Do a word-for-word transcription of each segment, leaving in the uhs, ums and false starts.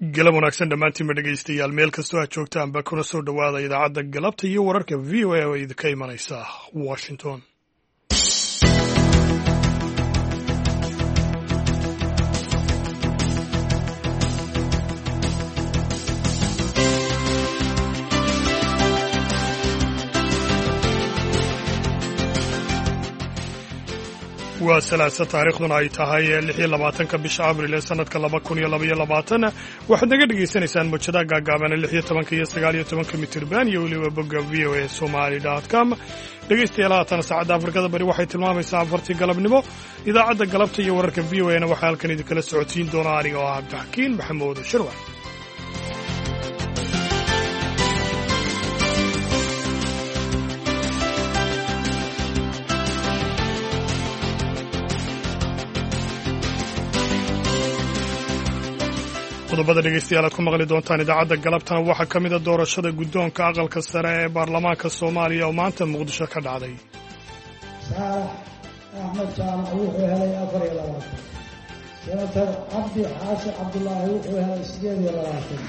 galab wanaagsan dhammaantiinba dhegaystayaal meel kastoo aad joogtaanba kuna soo dhowaada idaacadda galabta iyo wararka v o a oo idinka imanaysa washington. waa salaasa taariikhduna ay tahay lix iyo labaatanka bisha abril ee sanadka laba kun iyo labaiyo labaatan waxaad naga dhegaysanaysaan mojadaha gaagaaban lix iyo tobanka iyo sagaal iyo tobanka mitirban iyo weliba bogga v o a somali dot com dhegaystayaal haatan saacadda afrikada bari waxay tilmaamaysaa afartii galabnimo idaacadda galabta iyo wararka v o a na waxaa halkan idinkala socodsiin doona aniga oo ah cabdixakiin maxamuud shirwac. qodobada dhegaystayaal aad ku maqli doontaan idaacadda galabtana waxaa ka mida doorashada guddoonka aqalka sare ee baarlamaanka soomaaliya oo maanta muqdisho ka dhacday. saalax axmed jaamac wuxuu helay afar iyo labaatan senator cabdi xaashi cabdulaahi wuxuu helay sideed iyo labaatan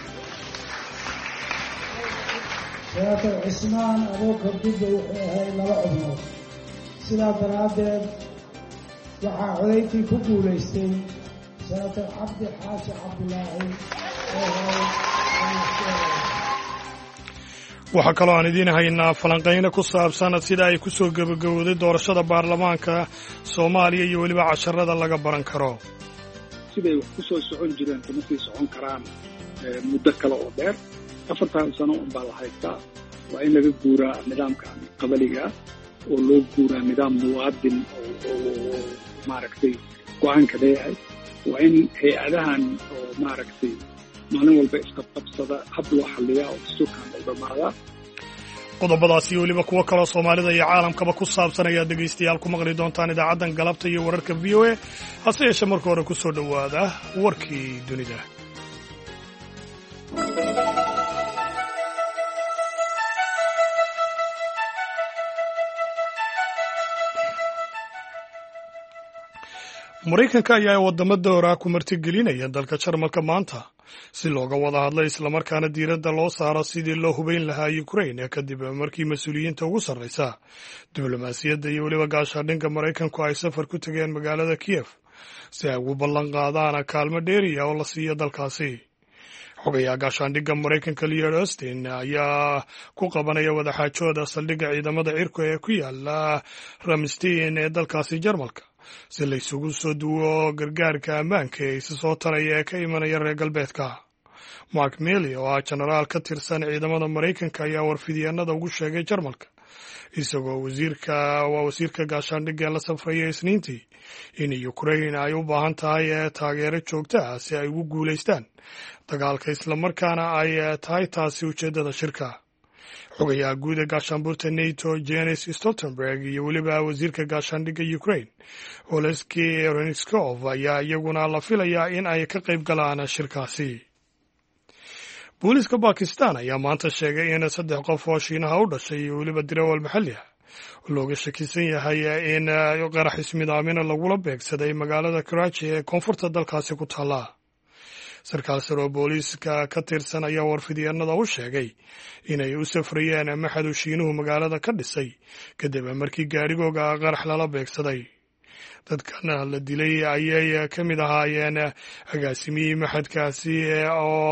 senator cismaan abuukar dibbe wuxuu helay laba codnood. sidaa daraaddeed waxaa codayntii ku guulaystay senator cabdi xaashi cabdulaahi oo helay waxaa kaloo aan idiin haynaa falanqayno ku saabsan sida ay ku soo gebagabowday doorashada baarlamaanka soomaaliya iyo weliba casharada laga baran karo. siday wax ku soo socon jireen kama sii socon karaan muddo kale oo dheer afartan sano unbaa la haystaa. waa in laga guuraa nidaamka qabaliga oo loo guuraa nidaam muwaadin oo maaragtay go-aanka leeyahay. waa in hay-adahan oo maaragtay maalin walba isqabqabsada hab loo xalliyaa oo dastuurkan u dhammaadaa. qodobadaas iyo weliba kuwo kaloo soomaalida iyo caalamkaba ku saabsan ayaad dhegaystayaal ku maqli doontaan idaacaddan galabta iyo wararka v o a hase yeeshee marka hore ku soo dhowaada warkii dunida. maraykanka ayaa waddamo dowra ku martigelinaya dalka jarmalka maanta si looga wada hadlo islamarkaana diiradda loo saaro sidii loo hubayn lahaa ukrain kadib markii mas-uuliyiinta ugu sarraysa diblomaasiyadda iyo weliba gaashaandhinka maraykanku ay safar ku tegeen magaalada kiyef si ay ugu ballan qaadaan kaalmo dheeriya oo la siiyo dalkaasi. xogayaha gaashaandhigga maraykanka leod austin ayaa ku qabanaya wadaxaajooda saldhigga ciidamada cirku ee ku yaala ramstein ee dalkaasi jarmalka si la isugu soo duwo gargaarka ammaanka ee isa soo taraya ee ka imanaya reer galbeedka. mark milley oo ah jenaraal ka tirsan ciidamada maraykanka ayaa warfidyaanada ugu sheegay jarmalka isagoo wasiirka waa wasiirka gaashaandhigga ee la safraya isniintii in ukrain ay u baahan tahay taageero joogta ah si ay ugu guulaystaan dagaalka islamarkaana ay tahay taasi ujeeddada shirka. xogayaha guud ee gaashaanbuurta nato jenis stoltenberg iyo weliba wasiirka gaashaandhigga ukrain oleski renskov ayaa iyaguna la filayaa in ay ka qayb galaan shirkaasi. booliiska bakistan ayaa maanta sheegay in saddex qof oo shiinaha u dhashay iyo weliba dirawal maxalli ah looga shakisan yahay in qarax ismidaamina lagula beegsaday magaalada karaaji ee koonfurta dalkaasi ku taalla. sarkaal sare oo booliiska ka tirsan ayaa warfidyaanada u sheegay inay u safrayeen maxadu shiinuhu magaalada ka dhisay kadib markii gaadhigooga qarax lala beegsaday. dadkan la dilay ayay ka mid ahaayeen agaasimiyii maxadkaasi oo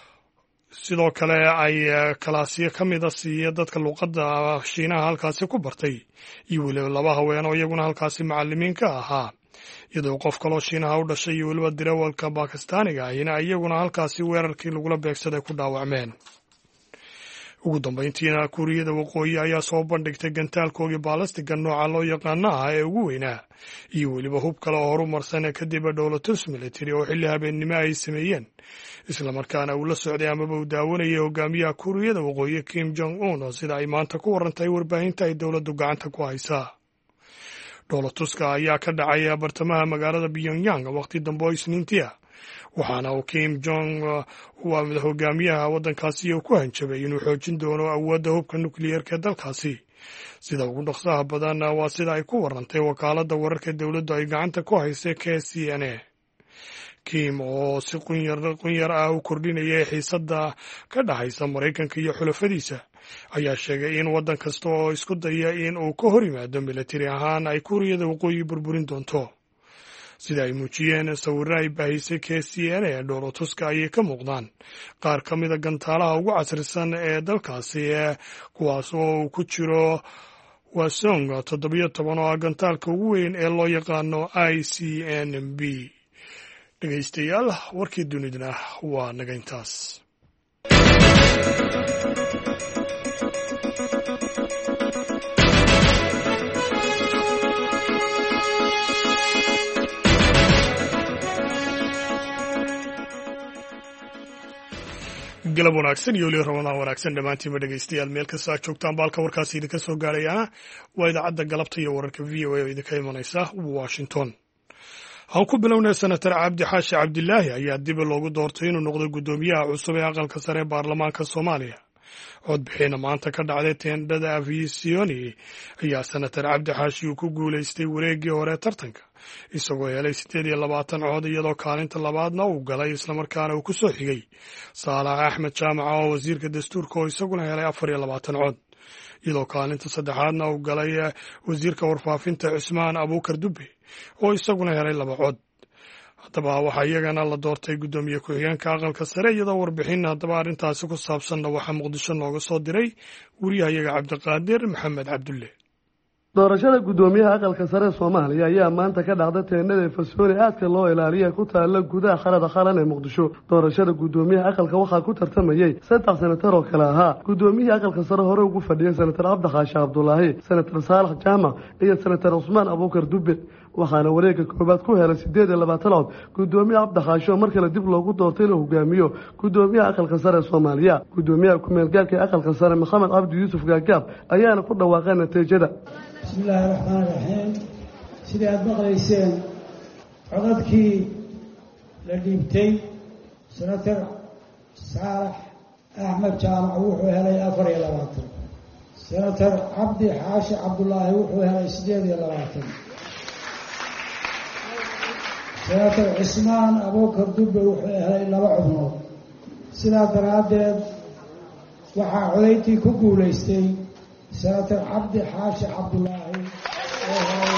sidoo kale ay kalaasyo ka mida siiya dadka luuqadda shiinaha halkaasi ku bartay iyo weliba laba haween oo iyaguna halkaasi macallimiin ka ahaa, iyadoo qof kaloo shiinaha u dhashay iyo weliba dirawalka bakistaaniga ahina iyaguna halkaasi weerarkii lagula beegsaday ku dhaawacmeen. ugu dambayntiina kuuriyada waqooyi ayaa soo bandhigtay gantaalkoogii baalastiga nooca loo yaqaano ah ee ugu weynaa iyo weliba hub kale oo horumarsan kadib dhowlatus military oo xilli habeennimo ay sameeyeen islamarkaana uu la socday amaba uu daawanayay hogaamiyaha kuuriyada waqooyi kim jong un sida ay maanta ku warantay warbaahinta ay dowladdu gacanta ku haysaa. dhowlatuska ayaa ka dhacay bartamaha magaalada pyongyang waqti dambe oo isniintii ah waxaana uu kim jong waa hogaamiyaha waddankaasi ku hanjabay inuu xoojin doono awoodda hubka nukliyeerka ee dalkaasi sida ugu dhaqsaha badan. waa sida ay ku warantay wakaaladda wararka dowladdu ay gacanta ku haysay k c n a. Kim oo si qunyar qunyar ah u kordhinayay xiisadda ka dhaxaysa Maraykanka iyo xulafadiisa ayaa sheegay in waddan kasta oo isku daya in uu ka hor yimaado militari ahaan ay Kuuriyada Waqooyi burburin doonto. Sida ay muujiyeen sawirro ay baahisay K C N A dhoolotuska ayay ka muuqdaan qaar ka mida gantaalaha ugu casrisan ee dalkaasi kuwaas oo uu ku jiro Hwasong toddobiyo toban oo ah gantaalka ugu weyn ee loo yaqaano I C N B. dhegaystayaal warkii dunidana waa naga intaas. galab wanaagsan iyo weli ramadaan wanaagsan dhammaantiinba dhegaystayaal meel kasta aad joogtaan baalka warkaasi idinka soo gaarayana waa idaacadda galabta iyo wararka v o a oo idinka imanaysa Washington. aan ku bilownay senator cabdi xaashi cabdilaahi ayaa dib loogu doortay inuu noqdo guddoomiyaha cusub ee aqalka sare ee baarlamaanka Soomaaliya. codbixina maanta ka dhacday teendhada Afisiyoni ayaa senator cabdi xaashi uu ku guulaystay wareeggii hore tartanka isagoo helay siddeed iyo labaatan cod iyadoo kaalinta labaadna uu galay islamarkaana uu ku soo xigay Saalax Axmed Jaamac oo wasiirka dastuurka oo isaguna helay afar iyo labaatan cod iyadoo kaalinta saddexaadna uu galay wasiirka warfaafinta Cusmaan Abuukar Dubbe oo isaguna helay laba cod. haddaba waxaa iyagana la doortay guddoomiye ku-xigeenka aqalka sare iyadoo warbixin haddaba arrintaasi ku saabsanna waxaa Muqdisho nooga soo diray wariyahayaga Cabdiqaadir Maxamed Cabdulle. doorashada guddoomiyaha aqalka sare Soomaaliya ayaa maanta ka dhacday teendhada Afisiyoni aadka loo ilaaliyo ku taala gudaha xarada qaran ee Muqdisho. doorashada guddoomiyaha aqalka waxaa ku tartamayay saddex senatar oo kale ahaa guddoomiyaha aqalka sare hore ugu fadhiyay senatar Cabdi Xaashi Cabdulaahi, senatar Saalax Jaamac iyo senatar Cusmaan Abuukar Dubbe. waxaana wareegga koobaad ku helay siddeed iyo labaatan cod guddoomiyaha Cabdi Xaashi oo mar kale dib loogu doortay inuu hogaamiyo guddoomiyaha aqalka sare Soomaaliya. guddoomiyaha ku-meel gaarka ee aqalka sare Maxamed Cabdi Yuusuf Gaagaab ayaana ku dhawaaqay natiijada. bismillaahi raxmaani raxiim. sidii aada maqlayseen codadkii la dhiibtay senatar saalax axmed jaamac wuxuu helay afar iyo labaatan, senatar cabdi xaashi cabdulaahi wuxuu helay siddeed iyo labaatan, senatar cismaan abuukar dubbe wuxuu helay laba xubnood. sidaa daraaddeed waxaa codayntii ku guulaystay senatar cabdi xaashi cabdulaahi oo helay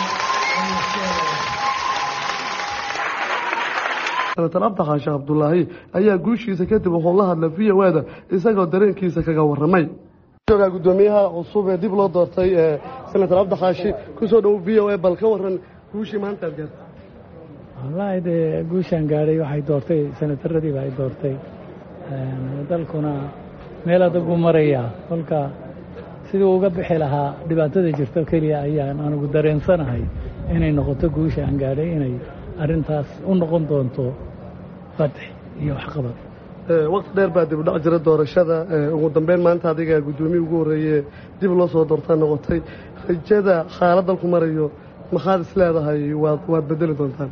senatar Cabdi Xaashi Cabdulaahi ayaa guushiisa kadib wuxuu la hadlay V O A-da isagoo dareenkiisa kaga warramay. jooga guddoomiyaha cusub ee dib loo doortay ee senatar Cabdi Xaashi ku soo dhow V O A bal ka warran guushii maanta aad gaartay. wallahi de guushaan gaaray waxay doortay senataradii baa ay doortay dalkuna meel adag u maraya kolka sidii uga bixi lahaa dhibaatada jirto keliya ayaan anigu dareensanahay inay noqoto guusha aan gaadhay inay arrintaas u noqon doonto fadx iyo waxqabad. waqti dheer baa dib u dhac jira doorashada ugu dambeyn maanta adiga guddoomiye ugu horreeye dib loo soo doortaa noqotay rajada xaalad dalku marayo maxaad is leedahay waad waad bedeli doontaan.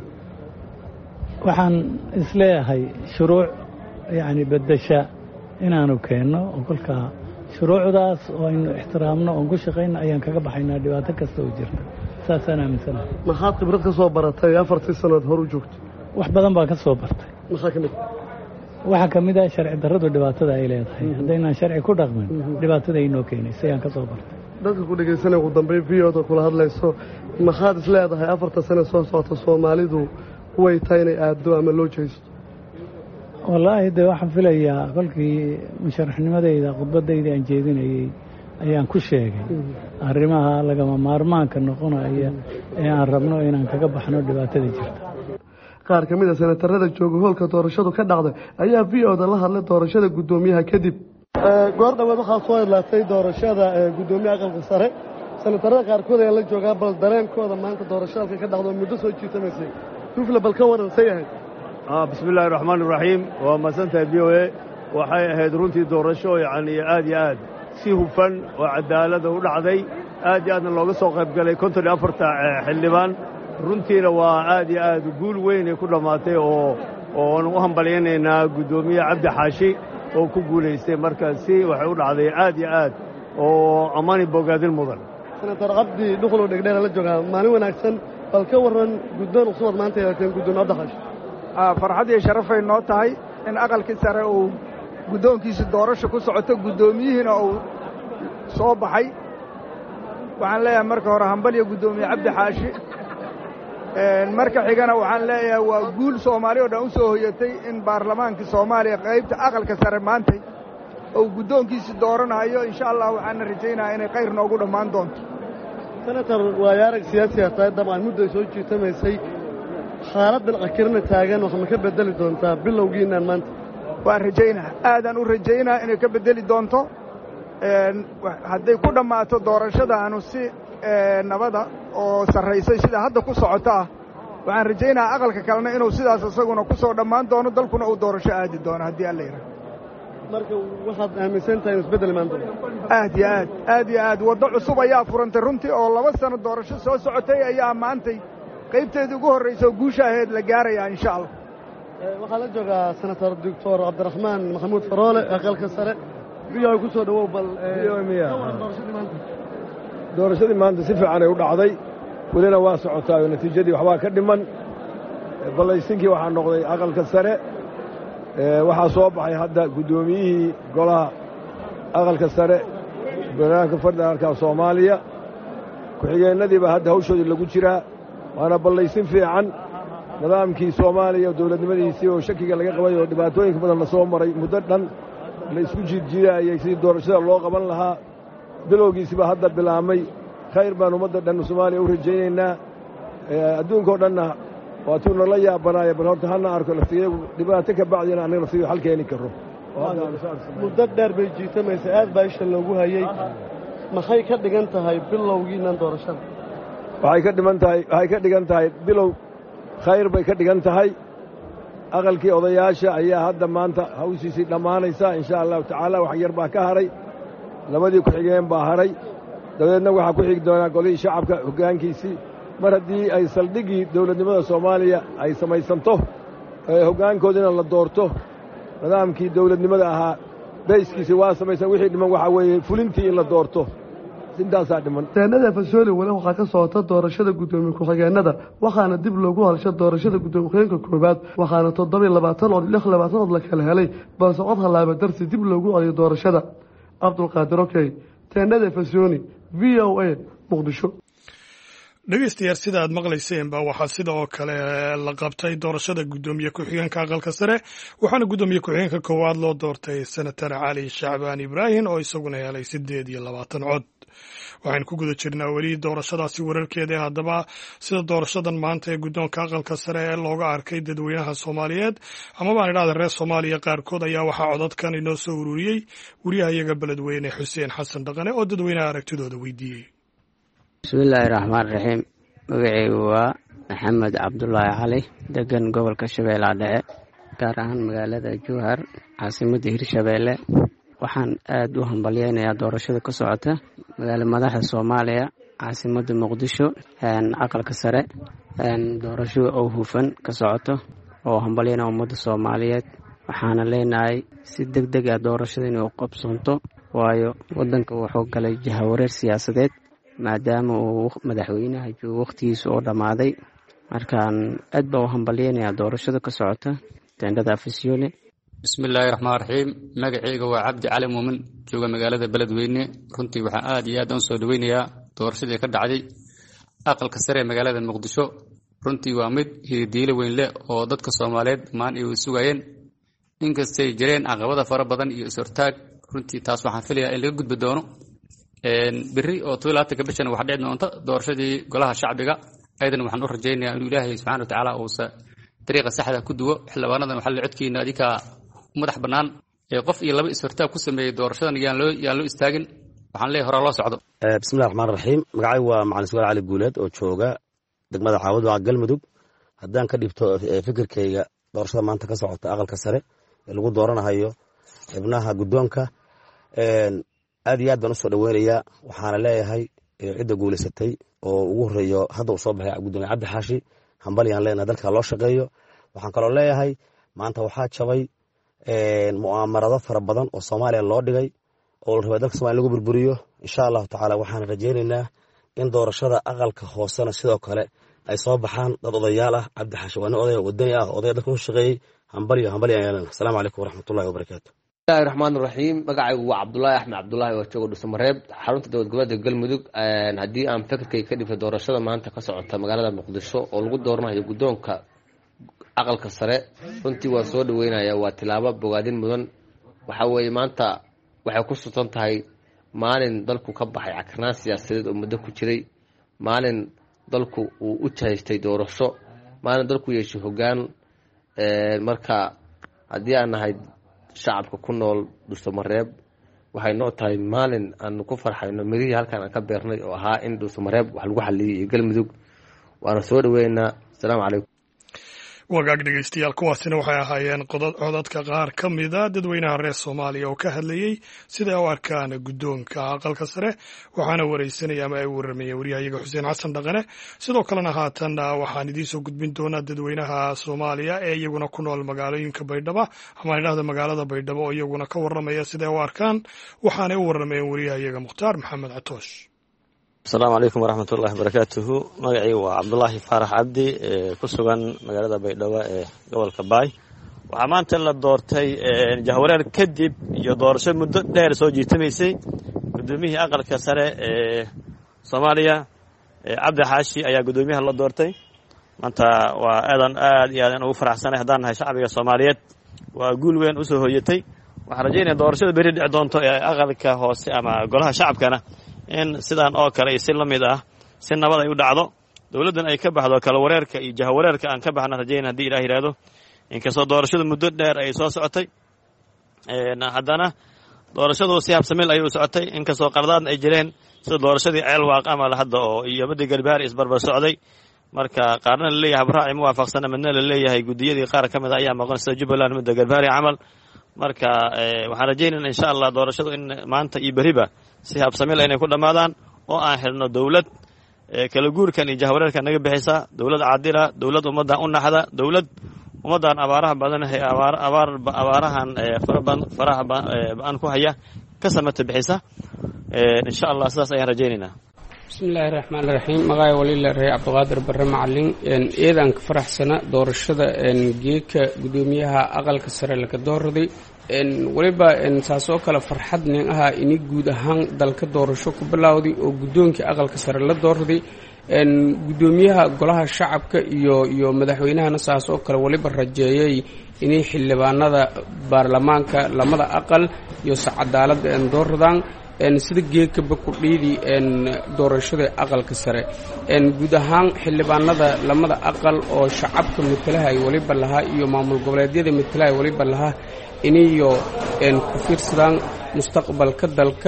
waxaan isleeyahay shuruuc yacni beddesha inaanu keenno oo kolkaa shuruucdaas oo aynu ixtiraamno oon ku shaqayno ayaan kaga baxaynaa dhibaato kasta oo jirta saasaan aaminsanahay. maxaad khibrad ka soo baratay afartii sanood hor u joogtay. wax badan baan ka soo bartay. maxaa ka mid waxaa ka mid ah sharci darradu dhibaatada ay leedahay haddaynaan sharci ku dhaqmin dhibaatada ay noo keenaysa ayaan ka soo bartay. dadka ku dhegaysanaya ugu dambeyn V O A-da kula hadlayso maxaad is leedahay afarta sane soo socota Soomaalidu way tahay inay aado ama loo jeesto. wallaahi de waxaan filayaa kolkii musharaxnimadayda khudbadayda aan jeedinayey ayaan ku sheegay arrimaha lagama maarmaanka noqonaya ee aan rabno inaan kaga baxno dhibaatada jirta. qaar ka mid a senatarada jooga hoolka doorashadu ka dhacday ayaa V O A-da la hadlay doorashada guddoomiyaha kadib. goor dhaweed waxaa soo idlaatay doorashada guddoomiyaha aqalka sare senatarada qaarkood ayaa la joogaa bal dareenkooda maanta doorashada ka dhacdo muddo soo jiitamaysay dufle bal ka waran say ahayd. bismillaahi raxmaani raxiim. waa mahadsantahay V O A. waxay ahayd runtii doorasho yacni aad iyo aad si hufan oo cadaalada u dhacday aad iyo aadna looga soo qayb galay konton iyo afarta xildhibaan runtiina waa aad iyo aad guul weyn ay ku dhammaatay oo oon u hambalyaynaynaa guddoomiye cabdi xaashi oo ku guulaystay marka si waxay u dhacday aad iyo aad oo ammaani bogaadin mudan. senatar cabdi dhuqlow dhegdheera la joogaa maalin wanaagsan bal ka warran guddoon cusubaad maanta yeelateen guddoomiye cabdi xaashi. farxad iyo sharafay noo tahay in aqalkii sare uu guddoonkiisa doorasho ku socoto guddoomiyihiina uu soo baxay waxaan leeyahay marka hore hambal iyo guddoomiye cabdi xaashi marka xigana waxaan leeyahay waa guul soomaali oo dhan u soo hoyatay in baarlamaankii soomaaliya qaybta aqalka sare maantay uu guddoonkiisa dooranayo insha allah waxaana rajaynayaa inay khayr noogu dhammaan doonto senator waayo arag siyaasiga tahay dabcan mudday soo jiitamaysay xaaladdan akirna taagan wax ma ka beddeli doontaa bilowgiinaan maanta waan rajaynaa aadaan u rajaynaa inay ka beddeli doonto hadday ku dhammaato doorashadaanu si nabada oo sarraysay sida hadda ku socota ah waxaan rajaynayaa aqalka kalena inuu sidaas isaguna ku soo dhammaan doono dalkuna uu doorasho aadi doono haddii alla yidhaha marka waxaad aaminsan tahay inuu isbeddel imaan doono aad iyo aad aad iyo aad waddo cusub ayaa furantay runtii oo laba sano doorasho soo socotay ayaa maantay qaybteedii ugu horraysa oo guusha aheed la gaarayaa insha allah waxaa la joogaa senator doctor cabdiraxmaan maxamuud faroole aqalka sare biyaha ku soo dhawow bal doorashadii maanta si fiicanay u dhacday welina waa socotaayo natiijadii waxbaa ka dhiman ballaysinkii waxaa noqday aqalka sare waxaa soo baxay hadda guddoomiyihii golaha aqalka sare barnaamijka federaalka soomaaliya ku-xigeennadiiba hadda hawshoodii lagu jiraa waana ballaysin fiican nidaamkii soomaaliya dowladnimadiisii oo shakiga laga qabay oo dhibaatooyinka badan la soo maray muddo dhan la isku jiidjiidaayay sidii doorashada loo qaban lahaa bilowgiisiba hadda bilaabmay khayr baan ummadda dhan soomaaliya u rajaynaynaa adduunkao dhanna waatuu nala yaabanaaya bal horta hana arko laftigeegu dhibaato ka bacdina annaga laftigeegu xal keeni karro muddo dheer bay jiitamaysa aad baa isha loogu hayey maxay ka dhigan tahay bilowgiinan doorashada waxay ka dhiman tahay waxay ka dhigan tahay bilow khayr bay ka dhigan tahay aqalkii odayaasha ayaa hadda maanta hawshiisii dhammaanaysa insha allahu tacaala wax yar baa ka haray labadii ku-xigeen baa haray dabadeedna waxaa ku xigi doonaa golihii shacabka hoggaankiisii mar haddii ay saldhiggii dawladnimada soomaaliya ay samaysanto hoggaankoodina la doorto nidaamkii dawladnimada ahaa bayskiisii waa samaysan wixii dhiman waxaa weeye fulintii in la doorto intaasaa dhiman teenada fasooli weli waxaa ka socota doorashada guddoomiye ku-xigeennada waxaana dib loogu halsha doorashada guddoomiye ku-xigeenka koowaad waxaana toddobiyo labaatan cod lix labaatan cod la kala helay balse cod hallaaba darsi dib loogu celiyo doorashada cabdulqaadir okey teenada fasooni v o a muqdisho dhegeystayaal sida aad maqlayseenba waxaa sida oo kale la qabtay doorashada guddoomiye ku-xigeenka aqalka sare waxaana guddoomiye ku-xigeenka koowaad loo doortay senatar cali shacbaan ibraahim oo isaguna helay siddeed iyo labaatan cod waxaynu ku guda jirnaa weli doorashadaasi wararkeeda haddaba sida doorashadan maanta ee guddoonka aqalka sare ee looga arkay dadweynaha soomaaliyeed ama baan idhahda reer soomaaliya qaarkood ayaa waxaa codadkan inoo soo ururiyey wariyaha iyaga beledweyne xuseen xasan dhaqane oo dadweynaha aragtidooda weydiiyey bismillaahi raxmaan raxiim magaceygu waa maxamed cabdulaahi cali degan gobolka shabeellaha dhexe gaar ahaan magaalada jowhar caasimadda hirshabeelle waxaan aad u hambalyeynayaa doorashada ka socota magaala madaxda soomaaliya caasimadda muqdisho aqalka sare doorasho oo hufan ka socoto oo hambalyeynaya ummadda soomaaliyeed waxaana leenahay si deg deg ah doorashada inay u qabsoonto waayo waddanka wuxuu galay jahawareer siyaasadeed maadaama uu madaxweynaha joogo wakhtigiisa oo dhammaaday markaan aad baa u hambalyeynayaa doorashada ka socota teendhada afisyoone bismillaahi raxmaan raxiim magaceyga waa cabdi cali muumin jooga magaalada beledweyne runtii waxaan aad iyo aad u soo dhaweynayaa doorashadii ka dhacday aqalka sare ee magaalada muqdisho runtii waa mid hididiilo weyn leh oo dadka soomaaliyeed maan ay sugayeen inkastay jireen caqabada fara badan iyo is-hortaag runtii taas waxaan filayaa in laga gudbi doono berri oo todobaaatanka bishan waxaa dhici doonta doorashadii golaha shacbiga ayadana waxaan u rajaynayaa inuu ilaahay subxana wa tacaala uusa dariiqa saxda ku duwo xildhibaanadan waxaa la codkiina adikaa u madax bannaan ee qof iyo laba is-hortaag ku sameeyey doorashadan yaan loo yaan loo istaagin waxaan leeyahay horaa loo socdo bismillahi raxmaan raxiim magacaygu waa macalin sugaal cali guuleed oo jooga degmada caawad waa galmudug haddaan ka dhibto fikirkayga doorashada maanta ka socota aqalka sare ee lagu dooranahayo xubnaha guddoonka aad iyo aad baan usoo dhaweynayaa waxaana leeyahay cidda guulaysatay oo ugu horeeyo hadda uu soo baxay gudoomiye cabdi xaashi hambalyaan leenahay dalka loo shaqeeyo waxaan kaloo leeyahay maanta waxaa jabay mu'aamarado fara badan oo soomaaliya loo dhigay oo la rabay dalka somalia lagu burburiyo insha allahu tacaala waxaan rajaynaynaa in doorashada aqalka hoosena sidoo kale ay soo baxaan dad odayaal ah. Cabdi Xaashi waa nin odaya wadani ah, odaya dadka u shaqeeyey. Hambaliyo hambaliyo ayaan leenahay. Asalaamu calaykum waraxmatullaahi wabarakaatu. bismillaahi raxmaani raxiim. magacaygu waa Cabdullaahi Axmed Cabdullaahi oo jooga Dhuusamareeb, xarunta dowlad goboleedka Galmudug. haddii aan fikirkayga ka dhifto doorashada maanta ka socota magaalada Muqdisho oo lagu dooranayo guddoonka aqalka sare, runtii waa soo dhaweynaya. waa tilaabo bogaadin mudan. waxa weeye maanta waxay ku sugan tahay maalin dalku ka baxay cakarnaan siyaasadeed oo muddo ku jiray, maalin dalku uu u jahaystay doorasho, maalin dalku yeeshay hoggaan. marka haddii aan nahay shacabka ku nool Dhuusamareeb, waxay noo tahay maalin aan ku farxayno mirihii halkan aan ka beernay oo ahaa in Dhuusamareeb wax lagu xaliyay iyo Galmudug. waana soo dhaweynaa. asalaamu calaykum. wagaag dhegeystayaal, kuwaasina waxay ahaayeen codadka qaar ka mida dadweynaha reer Soomaaliya oo ka hadlayey sida ay u arkaan guddoonka aqalka sare. waxaana wareysanaya ama ay waramayeen wariyahayaga Xuseen Xasan Dhaqane. sidoo kalena haatan waxaan idiin soo gudbin doonaa dadweynaha Soomaaliya ee iyaguna ku nool magaalooyinka Baydhabo ama idhaahda magaalada Baydhabo oo iyaguna ka waramaya sida ay u arkaan. waxaanay u waramayeen wariyahayaga Mukhtaar Maxamed Catoosh. asalaamu calaykum waraxmatullaahi wabarakaatuhu. magacii waa cabdulaahi faarax cabdi ku sugan magaalada Baydhabo ee gobolka Baay. waxaa maanta la doortay jahwareer kadib iyo doorasho muddo dheer soo jiitamaysay gudoomiyihii aqalka sare ee Soomaaliya Cabdi Xaashi ayaa gudoomiyaha la doortay. maanta waa aadan aad iyo aad ugu faraxsanahay haddaan nahay shacbiga Soomaaliyeed. waa guul weyn u soo hooyatay. waxaan rajaynayaa doorashada beri dhici doonto ee aqalka hoose ama golaha shacabkana in sidaan oo kale si la mid ah si nabad ay u dhacdo, dawladdan ay ka baxdo kala wareerka iyo jahawareerka aan ka baxna rajayna haddii Ilaahay yiraahdo. inkastoo doorashadu muddo dheer ay soo socotay, haddana doorashadu si habsamil ay u socotay, inkastoo qaladaadna ay jireen sida doorashadii Ceelwaaq ama hadda oo iyo Madi Galbaar isbarbar socday. marka qaarna la leeyahay habraaci muwaafaqsan, midna la leeyahay gudiyadii qaar ka mid ah ayaa maqan sida Jubbaland Madi Galbaar camal. marka waxaan rajaynaynaa insha Allah doorashadu in maanta iyo beriba si habsamil inay ku dhamaadaan oo aan helno dawlad kala guurkan iyo jahwareerkan naga bixisa, dawlad caadila, dawlad ummadda u naxda, dawlad ummaddan abaaraha badan ee abaar abaar abaarahan faraha baan ku haya ka samata bixisa. insha Allah sidaas ayaan rajaynaynaa. bismillaahi raxmaani raxiim. magacay waliila rey Cabdiqaadir Barre Macalin. eedan ka faraxsana doorashada geeka gudoomiyaha aqalka sare laga doorday. waliba saasoo kale farxad nin ahaa ini guud ahaan dalka doorasho ku bilowday oo guddoonkii aqalka sare la doorday. gudoomiyaha golaha shacabka iyo iyo madaxweynahana saasoo kale waliba rajeeyay inay xildhibaanada baarlamaanka lamada aqal iyo cadaaladda aan dooradaan sida geekaba ku dhiidi doorashada aqalka sare. guud ahaan xildhibaanada lamada aqal oo shacabka matalaha ay waliba lahaa iyo maamul goboleedyada matalaha ay waliba lahaa inayo ku fiirsadaan mustaqbalka dalka.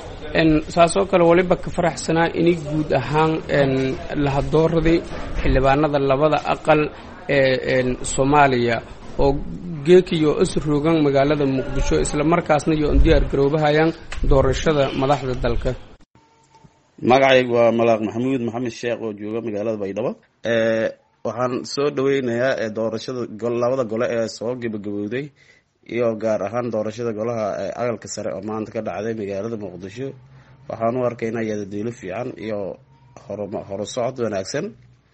saasoo kale waliba ka faraxsanaa inay guud ahaan laha dooraday xildhibaanada labada aqal ee Soomaaliya oo geekiyo isroogan magaalada Muqdisho isla markaasna iyo diyaar garoobahayaan doorashada madaxda dalka. magacaygu waa Malaaq Maxamuud Maxamed Sheekh oo jooga magaalada Baydhabo. ee waxaan soo dhaweynayaa doorashada labada gole ee soo gabagabowday iyo gaar ahaan doorashada golaha aqalka sare oo maanta ka dhacday magaalada Muqdisho. waxaan u arkaynaa iyada diilo fiican iyo horo socod wanaagsan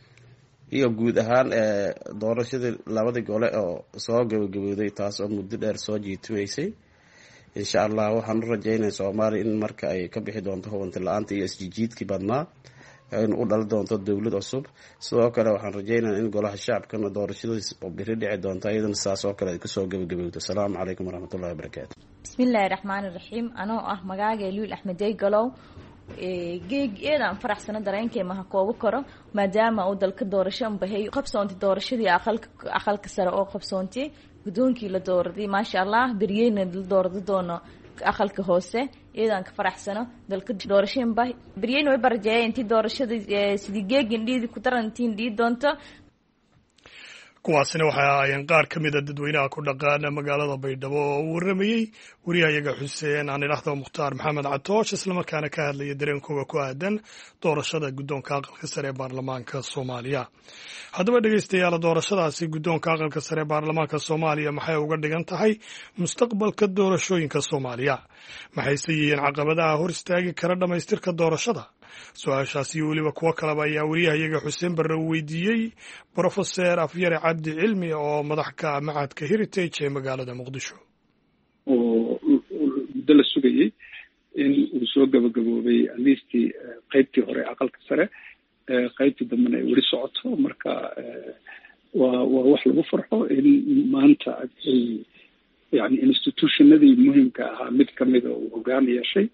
iyo guud ahaan doorashada labada gole oo soo gabagabowday taas oo muddo dheer soo jiitimaysay. insha Allah waxaan u rajaynayaa Soomaaliya in marka ay ka bixi doonto hubinti la'aanta iyo isjijiidkii badnaa in u dhali doonto dawlad cusub. sidoo kale waxaan rajaynayaa in golaha shacabkana doorashadiisa oo biri dhici doonto iyadana saas oo kale ay ku soo gabagabowdo. asalaamu calaykum waraxmatullaahi wabarakaatu. bismillaahi raxmaani raxiim. anoo ah magacayga Luul Axmed Galow. geeg eedan faraxsana dareenkay ma koobo karo maadaama uu dalka doorasho bahay qabsoontay doorashadii aqalka aqalka sare oo qabsoontay gudoonkii la dooraday maasha Allah daryeena la doorado doono aqalka hoose. eedan ka faraxsano dalka doorasho bahay daryeena way barjeeyay intii doorashada sidii geegin dhiidi ku tarantiin dhii doonto. kuwaasina waxay ahaayeen qaar ka mida dadweynaha ku dhaqaana magaalada Baydhabo oo u waramayey wariyahayaga Xuseen aan idhaahdo Mukhtaar Maxamed Catoosh islamarkaana ka hadlaya dareenkooda ku aadan doorashada guddoonka aqalka sare ee baarlamaanka Soomaaliya. haddaba dhegeystayaal, doorashadaasi guddoonka aqalka sare ee baarlamaanka Soomaaliya maxay uga dhigan tahay mustaqbalka doorashooyinka Soomaaliya? maxayse yihiin caqabadaha hor istaagi kara dhamaystirka doorashada? su-aashaasi iyo weliba kuwo kaleba ayaa wariyahayaga xuseen barre u weydiiyey brofeser afyare cabdi cilmi oo madax ka ah macadka heritage ee magaalada muqdisho. oo muddo la sugayey in uu soo gabagaboobay aliistii qaybtii hore aqalka sare, qaybtii dambena ay weli socoto. marka waa waa wax lagu farxo in maanta ay yani institutionadii muhiimka ahaa mid kamida uu hogaan yeeshay.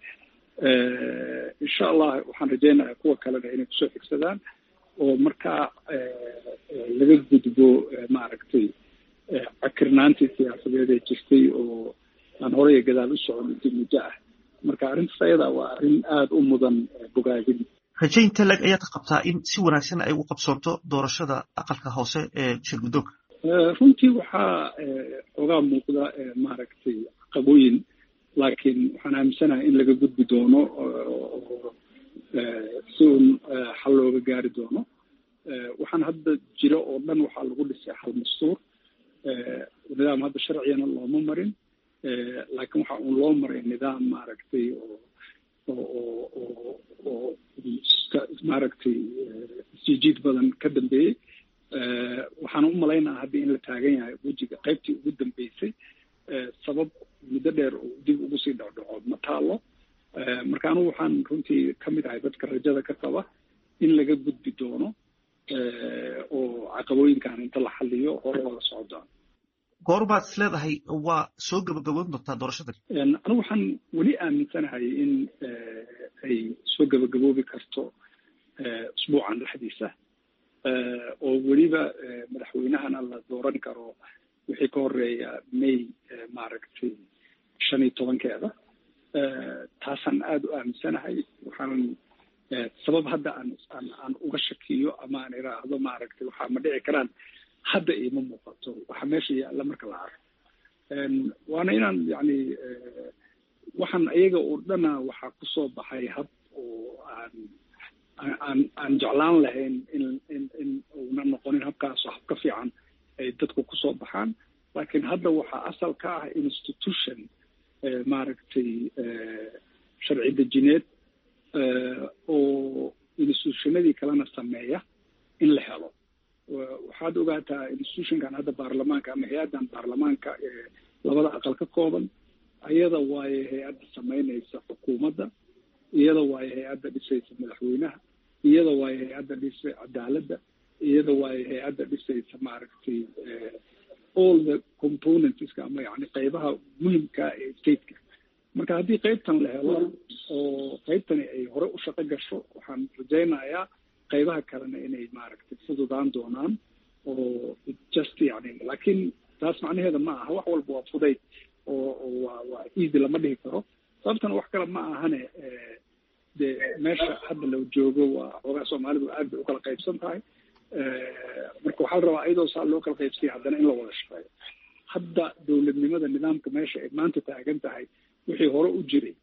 insha allah waxaan rajaynayaa kuwa kalena inay kusoo xigsadaan oo markaa laga gudbo maaragtay cakirnaantii siyaasadeed ee jirtay oo aan horey gadaal u socon intii muddo ah. marka arrintaas ayada waa arrin aada u mudan bogaadin. rajaynta lag ayaad qabtaa in si wanaagsan ay ugu qabsoonto doorashada aqalka hoose ee shir guddoonka? runtii waxaa ogaa muuqda maaragtay caqabooyin, laakiin waxaan aaminsanahay in laga gudbi doono oo si un xal looga gaari doono. waxaan hadda jiro oo dhan waxaa lagu dhisay xal dastuur. nidaam hadda sharcigana looma marin, laakiin waxa uun loo maray nidaam maaragtay oo oo oo oo maaragtay isjiid badan ka dambeeyey. waxaan u malaynaha hadda in la taagan yahay wejiga qaybtii ugu dambeysay. sabab muddo dheer oo dib ugu sii dhacdhaco ma taalo. marka anigu waxaan runtii kamid ahay dadka rajada ka qaba in laga gudbi doono oo caqabooyinkan inta la xaliyo hore wala socdaan. goorbaad is leedahay waa soo gabagaboon doontaa doorashadan? anigu waxaan weli aaminsanahay in ay soo gabagaboobi karto usbuucan dhexdiisa, oo weliba madaxweynahana la dooran karo wixii ka horeeya may maaragtay shan iyo tobankeeda. taasaan aada u aaminsanahay. waxaan sabab hadda aan aan aan uga shakiyo ama aan iraahdo maaragtay waxaa ma dhici karaan hadda iima muuqato. waxa meesha yaalla marka la arko waana inaan yani waxaan iyaga oo dhana waxaa kusoo baxay hab oo aan aan aan jeclaan lahayn in in in uuna noqonin habkaasoo hab ka fiican ay dadku kusoo baxaan. laakiin hadda waxaa asal ka ah institution maaragtay sharci dejineed oo institutionadii kalena sameeya in la helo. waxaad ogaataa institutionkan hadda baarlamaanka ama hay-addan baarlamaanka ee labada aqal ka kooban, iyada waaye hay-adda samaynaysa xukuumadda, iyada waaye hay-adda dhisaysa madaxweynaha, iyada waaye hay-adda dhisay cadaaladda, iyada waaye hay-adda dhisaysa maaragtay all the componentska ama yani qaybaha muhimka ee stateka. marka haddii qaybtan la helo oo qaybtani ay hore u shaqo gasho, waxaan rajaynayaa qaybaha kalena inay maaragtay fududaan doonaan oo just yani. laakiin taas macnaheeda ma aha wax walba waa fudayd oo waa waa easy lama dhihi karo. sababtana wax kale ma ahane dee meesha hadda la joogo waa xoogaa soomaalidu aad bay ukala qaybsan tahay. marka waxaa la rabaa iyadoo saa loo kala qaybsaya haddana in la wada shaqeeyo. hadda dowladnimada nidaamka meesha ay maanta taagan tahay wixii hore u jiray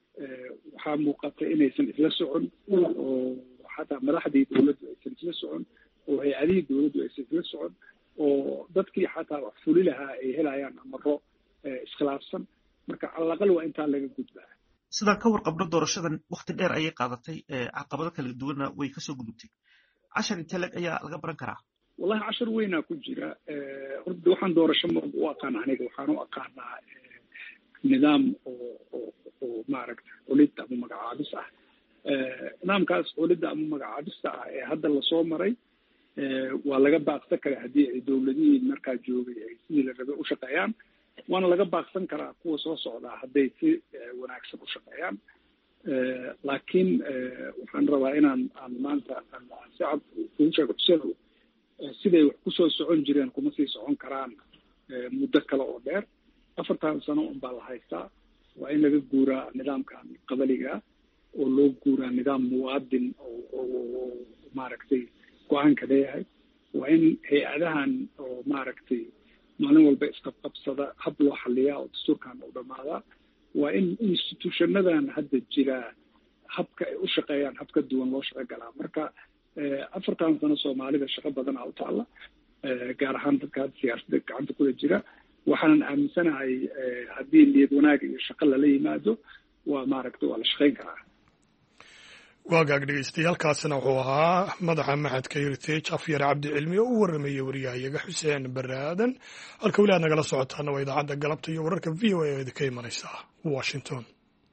waxaa muuqata inaysan isla socon, oo xataa madaxdii dowladdu aysan isla socon, oo hay-adihii dowladdu aysan isla socon, oo dadkii xataa wax fuli lahaa ay helayaan amaro iskhilaafsan. marka alaqal waa intaa laga gudbaa. sidaan ka warqabno doorashadan wakti dheer ayay qaadatay, caqabado kala duwanna way kasoo gudubtay. cashar inte leg ayaa laga baran karaa? wallahi cashar weynaa ku jira. horta waxaan doorasho ma u aqaan aniga waxaan u aqaanaa nidaam oo oo oo maaragtay xulid ama magacaabis ah. nidaamkaas xulidda ama magacaabista ah ee hadda lasoo maray waa laga baaqsan karaa haddii ay dowladihii markaa joogay ay sidii la rabay u shaqeeyaan. waana laga baaqsan karaa kuwa soo socdaa hadday si wanaagsan u shaqeeyaan. laakiin waxaan rabaa inaan aan maanta si cad kugu sheego tusado siday wax kusoo socon jireen kuma sii socon karaan muddo kale oo dheer. afartan sano un baa la haystaa. waa in laga guuraa nidaamkan qabaliga oo loo guuraa nidaam muwaadin oo oo maaragtay go-aanka leeyahay. waa in hay-adahan oo maaragtay maalin walba isqabqabsada hab loo xaliyaa oo dastuurkan u dhamaadaa. waa in institutionadan hadda jira habka ay u shaqeeyaan hab ka duwan loo shaqo galaa. marka afartan sano soomaalida shaqo badan aa u taalla, gaar ahaan dadka hadda siyaasadda gacanta kula jira. waxaanan aaminsanahay haddii niyad wanaag iyo shaqo lala yimaado waa maaragtay waa la shaqayn karaa. waagaag dhegeystayaaalkaasina wuxuu ahaa madaxa maxadka heritage afyare cabdi cilmi oo u waramayay wariyahayaga xuseen bare aadan halka weli aad nagala socotaana waa idaacadda galabta iyo wararka v o a oo idinka imanaysa washington.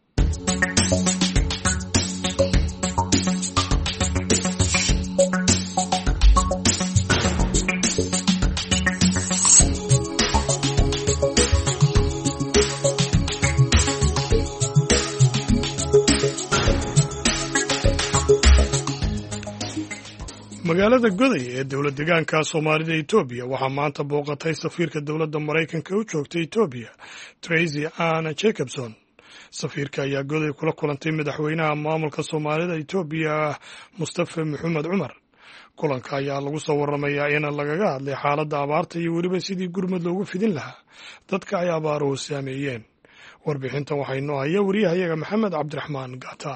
magaalada goday ee dowlad deegaanka soomaalida etoobiya waxaa maanta booqatay safiirka dowladda maraykanka u joogtay etoobiya tracy anna jacobson. safiirka ayaa goday kula kulantay madaxweynaha maamulka soomaalida etoobiya mustafa maxamed cumar. kulanka ayaa lagu soo waramayaa in lagaga hadlay xaaladda abaarta iyo weliba sidii gurmad loogu fidin lahaa dadka ay abaaruhu saameeyeen. warbixintan waxaa inoo haya wariyahayaga maxamed cabdiraxmaan gata.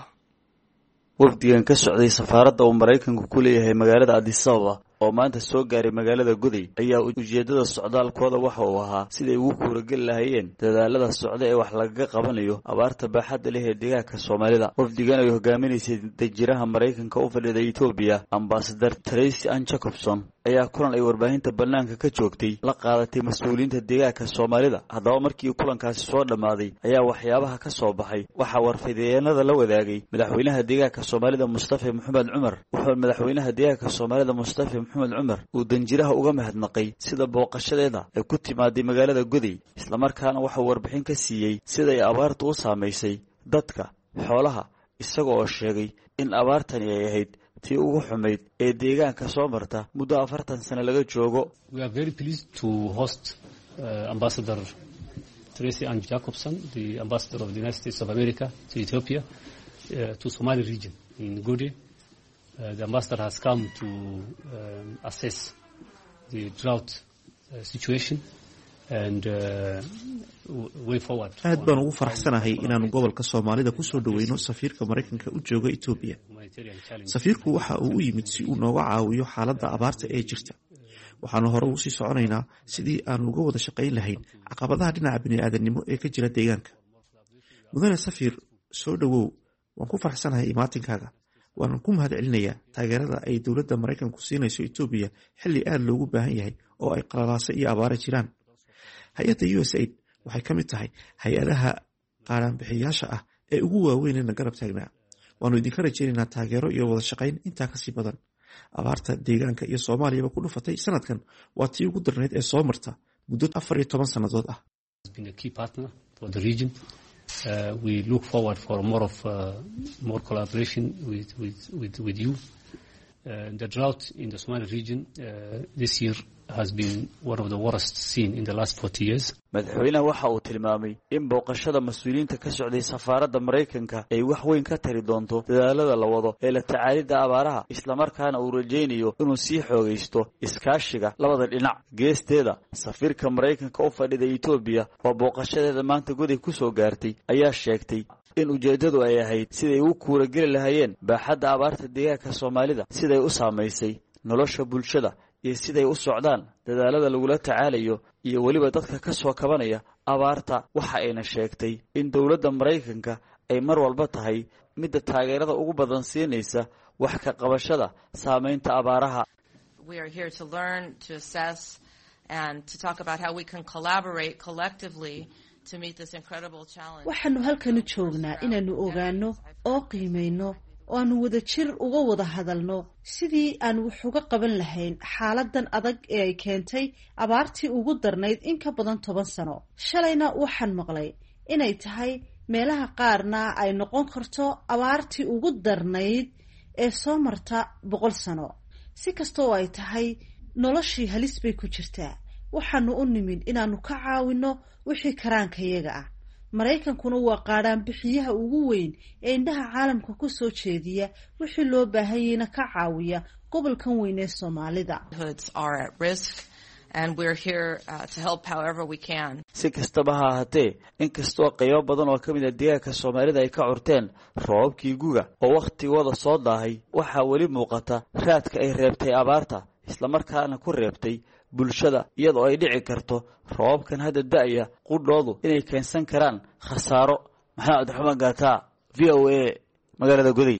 wafdigan ka socday safaaradda uu maraykanku ku leeyahay magaalada addis ababa oo maanta soo gaaray magaalada goday ayaa ujeeddada socdaalkooda waxa uu ahaa siday ugu kuurageli lahaayeen dadaalada socda ee wax lagaga qabanayo abaarta baaxadda leh ee deegaanka soomaalida. wafdigan ay hogaaminaysay danjiraha maraykanka u fadhida etoobiya ambasadar tracy ann jacobson ayaa kulan ay warbaahinta bannaanka ka joogtay la qaadatay mas-uuliyiinta deegaanka soomaalida. haddaba markii kulankaasi soo dhammaaday ayaa waxyaabaha ka soo baxay waxaa warfideenada la wadaagay madaxweynaha deegaanka soomaalida mustafa maxamed cumar. wuxuu madaxweynaha deegaanka soomaalida mustafa maxamed cumar uu danjiraha uga mahadnaqay sida booqashadeeda ay ku timaaday magaalada goday, islamarkaana waxauu warbixin ka siiyey sida ay abaartu u saamaysay dadka xoolaha, isaga oo sheegay in abaartani ay ahayd tii ugu xumayd ee deegaanka soo marta muddo afartan sano laga joogo. We are very pleased to host uh, Ambassador Tracy Ann Jacobson, the Ambassador of the United States of America to Ethiopia, uh, to Somali region in Goday. Uh, the ambassador has come to um, assess the drought uh, situation and uh, way forward. aad baan ugu faraxsanahay inaanu gobolka Soomaalida ku soo dhaweyno safiirka Mareykanka u jooga Ethiopia. safiirku waxa uu u yimid si uu nooga caawiyo xaaladda abaarta ee jirta. waxaanu hore u sii soconaynaa sidii aan uga wada shaqayn lahayn caqabadaha dhinaca bini'aadanimo ee ka jira deegaanka. mudane safiir, soo dhawow, waan ku faraxsanahay imaatinkaaga. waan ku mahadcelinayaa taageerada ay dowladda Maraykanku siinayso Ethiopia xilli aad loogu baahan yahay oo ay qalalaase iyo abaara jiraan. hay-adda U S A I D waxay ka mid tahay hay-adaha qaaraanbixiyaasha ah ee ugu waaweyn ee na garab taagnaa. waanu idinka rajaynaynaa taageero iyo wada shaqayn intaa kasii badan. abaarta deegaanka iyo Soomaaliyaba ku dhufatay sanadkan waa tii ugu darneyd ee soo marta muddo afar iyo toban sannadood ah. Uh, we look forward for more of uh, more collaboration with with with, with you. Uh, the drought in the Somali region uh, this year has been one of the worst seen in the last forty years. madaxweynaha waxa uu tilmaamay in booqashada mas-uuliyiinta ka socday safaaradda Maraykanka ay wax weyn ka tari doonto dadaalada la wado ee la tacaalidda abaaraha, islamarkaana uu rajaynayo inuu sii xoogaysto iskaashiga labada dhinac. geesteeda safiirka Maraykanka u fadhida Ethiopia oo booqashadeeda maanta goday ku soo gaartay ayaa sheegtay in ujeedadu ay ahayd siday u kuurageli lahaayeen baaxadda abaarta deegaanka Soomaalida, siday u saamaysay nolosha bulshada iyo siday u socdaan dadaalada lagula tacaalayo iyo weliba dadka ka soo kabanaya abaarta. waxa ayna sheegtay in dowladda Maraykanka ay mar walba tahay midda taageerada ugu badan siinaysa wax ka qabashada saamaynta abaaraha. We are here to learn, to assess and to talk about how we can collaborate collectively to meet this incredible challenge. waxaanu halkan u joognaa inaanu ogaano oo qiimeyno oo aanu wada jir uga wada hadalno sidii aan wax uga qaban lahayn xaaladan adag ee ay keentay abaartii ugu darnayd in ka badan toban sano. shalayna waxaan maqlay inay tahay meelaha qaarna ay noqon karto abaartii ugu darnayd ee soo marta boqol sano. si kasta oo ay tahay noloshii halis bay ku jirtaa. waxaanu u nimid inaanu ka caawino wixii karaankayaga ah. Maraykankuna waa qaadhaan bixiyaha ugu weyn ee indhaha caalamka ku soo jeediya wixii loo baahan yahayna ka caawiya gobolkan weyn ee Soomaalida. And we're here uh, to help however we can. si kastaba ha ahaatee, inkastoo qaybo badan oo ka mid ah deegaanka Soomaalida ay ka curteen roobabkii guga oo wakhtigooda soo daahay, waxaa weli muuqata raadka ay reebtay abaarta, islamarkaana ku reebtay bulshada, iyadoo ay dhici karto roobabkan hadda da'aya qudhoodu inay keensan karaan khasaaro. maxamed cabdiraxmaan gaata, V O A, magaalada goday.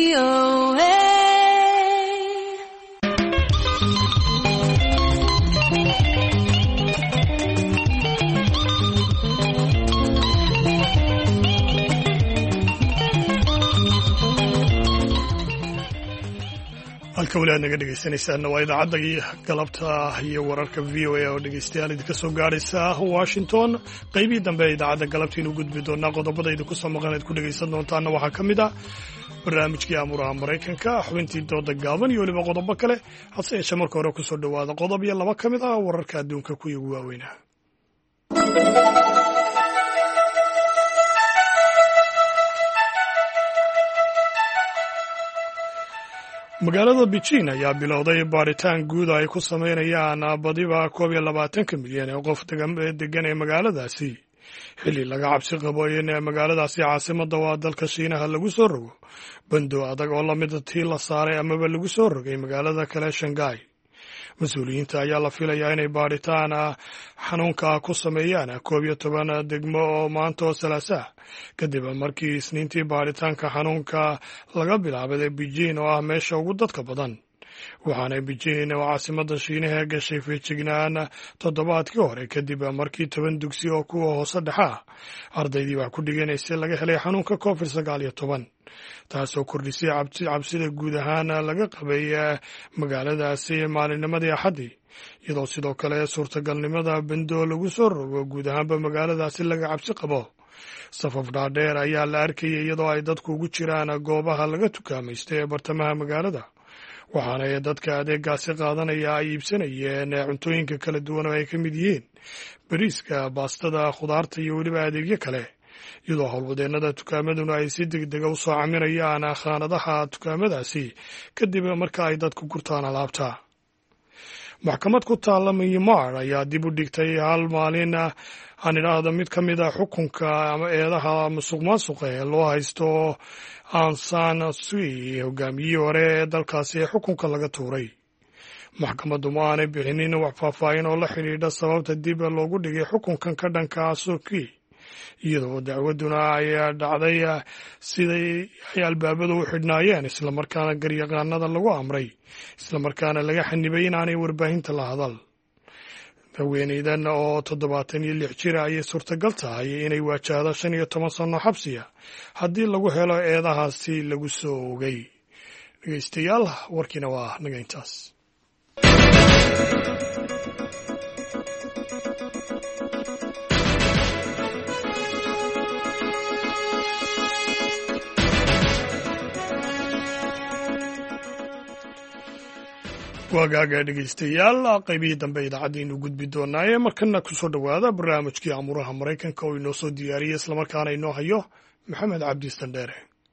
halka walaad naga dhegaysanaysaana waa idaacadda galabta iyo wararka v o a oo dhegaystayaal idinka soo gaadhaysa Washington. qaybihii dambe ee idaacadda galabtiinu gudbi doonaa qodobada idinku soo maqanayd ku dhegaysan doontaana waxaa ka mid ah barnaamijkii amuraha Maraykanka, xubintii dooda gaaban iyo weliba qodobo kale. hase yeeshee marka hore ku soo dhawaada qodob iyo laba ka mid ah wararka adduunka kuwii ugu waaweynaa. magaalada Beijing ayaa bilowday baaritaan guud ay ku sameynayaan badiba koob iyo labaatanka milyan ee qof degan ee magaaladaasi xilli laga cabsi qabo in magaaladaasi caasimadda waa dalka Shiinaha lagu soo rogo bando adag oo lamid tii la saaray amaba lagu soo rogay magaalada kale Shanghai. mas-uuliyiinta ayaa la filayaa inay baaritaan xanuunka ku sameeyaan koob iyo toban degmo oo maanta oo Salaasaa kadib markii isniintii baaritaanka xanuunka laga bilaabay Beijing oo ah meesha ugu dadka badan. waxaana Beijing oo caasimadda Shiinaha gashay feejignaan toddobaadkii hore kadib markii toban dugsi oo kuwa hoose dhexe ah ardaydii wax ku dhiganaysay laga helay xanuunka covid sagaal iyo toban, taasoo kordhisay cabsida guud ahaan laga qabay magaaladaasi maalinnimadii Axaddii, iyadoo sidoo kale suurtagalnimada bando lagu soo rogo guud ahaanba magaaladaasi laga cabsi qabo. safaf dhaadheer ayaa la arkayay iyadoo ay dadku ugu jiraan goobaha laga tukaamaysto ee bartamaha magaalada, waxaana dadka adeegaasi qaadanaya ay iibsanayeen cuntooyinka kala duwan oo ay ka mid yihiin bariiska, baastada, khudaarta iyo weliba adeegyo kale, iyadoo howlwadeennada tukaamaduna ay si degdega u soo caminayaan khaanadaha tukaamadaasi kadib marka ay dadku gurtaan alaabta. maxkamad ku taalla Myanmar ayaa dib u dhigtay hal maalin aan idhaahdo mid ka mid a xukunka ama eedaha musuqmaasuqa ee loo haysto Aung San Suu Kyi, hogaamiyihii hore ee dalkaasi ee xukunka laga tuuray. maxkamaddu ma aanay bixinin wax faahfaahin oo la xidhiidha sababta dib loogu dhigay xukunkan ka dhanka Suu Kyi, iyadoo dacwaduna ay dhacday siday ay albaabadu u xidhnaayeen islamarkaana garyaqaanada lagu amray islamarkaana laga xanibay in aanay warbaahinta la hadal. haweeneydan oo toddobaatan iyo lix jira ayay suurtagal tahay inay waajahdo shan iyo toban sano xabsiya haddii lagu helo eedahaasi lagu soo oogay. dhegeystayaal warkiina waa naga intaas. waagaaga dhegeystayaal qaybihii dambe idaacaddiinu gudbi doonaaye markana ku soo dhowaada barnaamijkii amuraha Maraykanka oo inoo soo diyaariyey islamarkaana inoo hayo Maxamed Cabdi Standeere.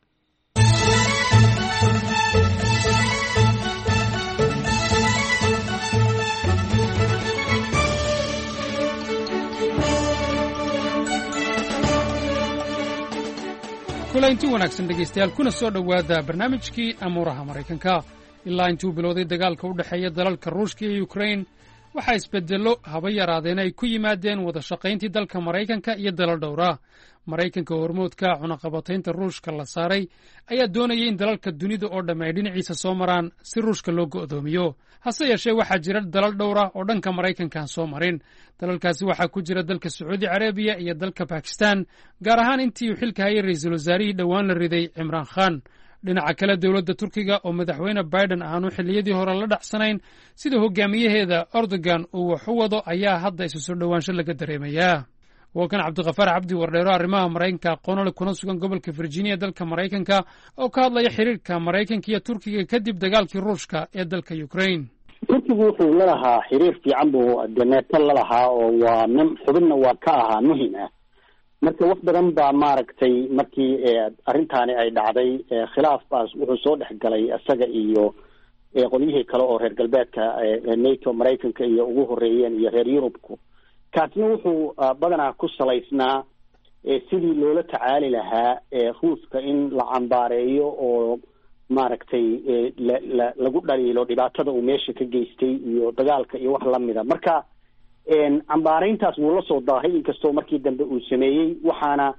kulanti wanaagsan dhegeystayaal, kuna soo dhowaada barnaamijkii amuraha Maraykanka. ilaa intuu bilowday dagaalka u dhexeeya dalalka Ruushka iyo Ukraine waxaa isbedello haba yaraadeen ay ku yimaadeen wada shaqayntii dalka Maraykanka iyo dalal dhowra. Maraykanka hormoodka cunaqabataynta Ruushka la saaray ayaa doonayay in dalalka dunida oo dhammi ay dhinaciisa soo maraan si Ruushka loo go'doomiyo. hase yeeshee waxaa jira dalal dhowra oo dhanka Maraykanka soo marin. dalalkaasi waxaa ku jira dalka Sacuudi Carabiya iyo dalka Pakistan, gaar ahaan intii uu xilka hayay ra'iisul wasaarihii dhowaan la riday Imran Khan. dhinaca kale dowladda Turkiga oo madaxweyne Biden aanu xilliyadii hore la dhacsanayn sida hogaamiyaheeda Erdogan uu wax u wado ayaa hadda isu soo dhowaansho laga dareemayaa. waa kan Cabdiqafaar Cabdi Wardheero arrimaha Maraykanka aqoon kuna sugan gobolka Virginia dalka Maraykanka oo ka hadlaya xiriirka Maraykanka iyo Turkiga kadib dagaalkii Ruushka ee dalka Ukraine. Turkigu wuxuu leeyahay xiriir fiican buu deneeto leeyahay oo waa nin xubinna waa ka ahaa muhiim ah. marka wax badan baa maaragtay markii arrintaani ay dhacday khilaaf baas wuxuu soo dhex galay asaga iyo qolyihii kale oo reer galbeedka NATO Maraykanka iyo ugu horeeyeen iyo reer Yurubku. kaasna wuxuu badanaa ku salaysnaa sidii loola tacaali lahaa Ruuska in la cambaareeyo oo maaragtay lagu dhaliilo dhibaatada uu meesha ka geystay iyo dagaalka iyo wax lamida. marka cambaareyntaas wuu la soo daahay inkastoo markii dambe uu sameeyey, waxaana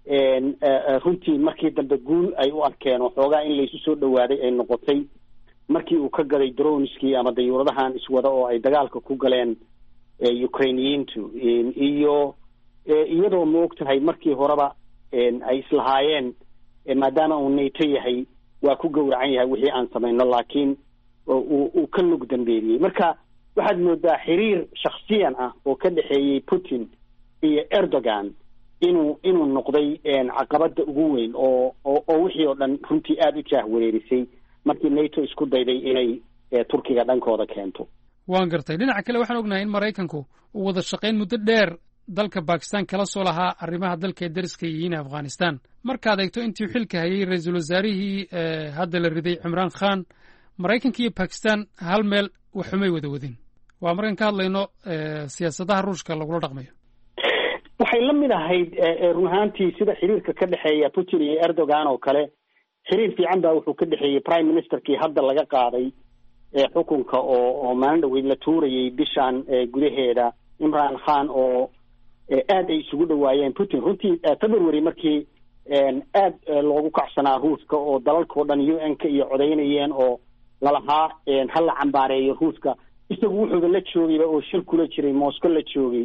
runtii markii dambe guul ay u arkeen oo xoogaa in laysu soo dhawaaday ay noqotay markii uu ka gaday droneskii ama dayuuradahan iswada oo ay dagaalka ku galeen ukrainiyiintu iyo iyadoo maogtahay markii horeba ay islahaayeen maadaama uu nato yahay waa ku gowracan yahay wixii aan samayno laakiin uu ka lug dambeeyey marka waxaad moodaa xiriir shaksiyan ah oo ka dhexeeyey putin iyo erdogan inuu inuu noqday caqabada ugu weyn oo oo wixii oo dhan runtii aada u jaah wareerisay markii nato isku dayday inay turkiga dhankooda keento waan gartay dhinaca kale waxaan ognahay in maraykanku uu wada shaqayn muddo dheer dalka bakistan kala soo lahaa arrimaha dalka ee dariska yihiin afghanistan markaad eegto intii xilka hayay ra-iisul wasaarihii hadda la riday cimraan khan maraykanka iyo bakistan hal meel waxumay wada wadin waa markaan ka hadlayno siyaasadaha ruushka lagula dhaqmayo waxay la mid ahayd run ahaantii sida xiriirka ka dhexeeya putin iyo erdogan oo kale xiriir fiican baa wuxuu ka dhexeeyey prime ministerkii hadda laga qaaday xukunka oo oo maalin dhaweyd la tuurayay bishaan gudaheeda imran khan oo aad ay isugu dhawaayeen putin runtii february markii aad loogu kacsanaa ruuska oo dalalkao dhan u n ka iyo codaynayeen oo lalahaa hala cambaareeyo ruuska isagu wuxuuba la joogayba oo shir kula jiray moscow la joogay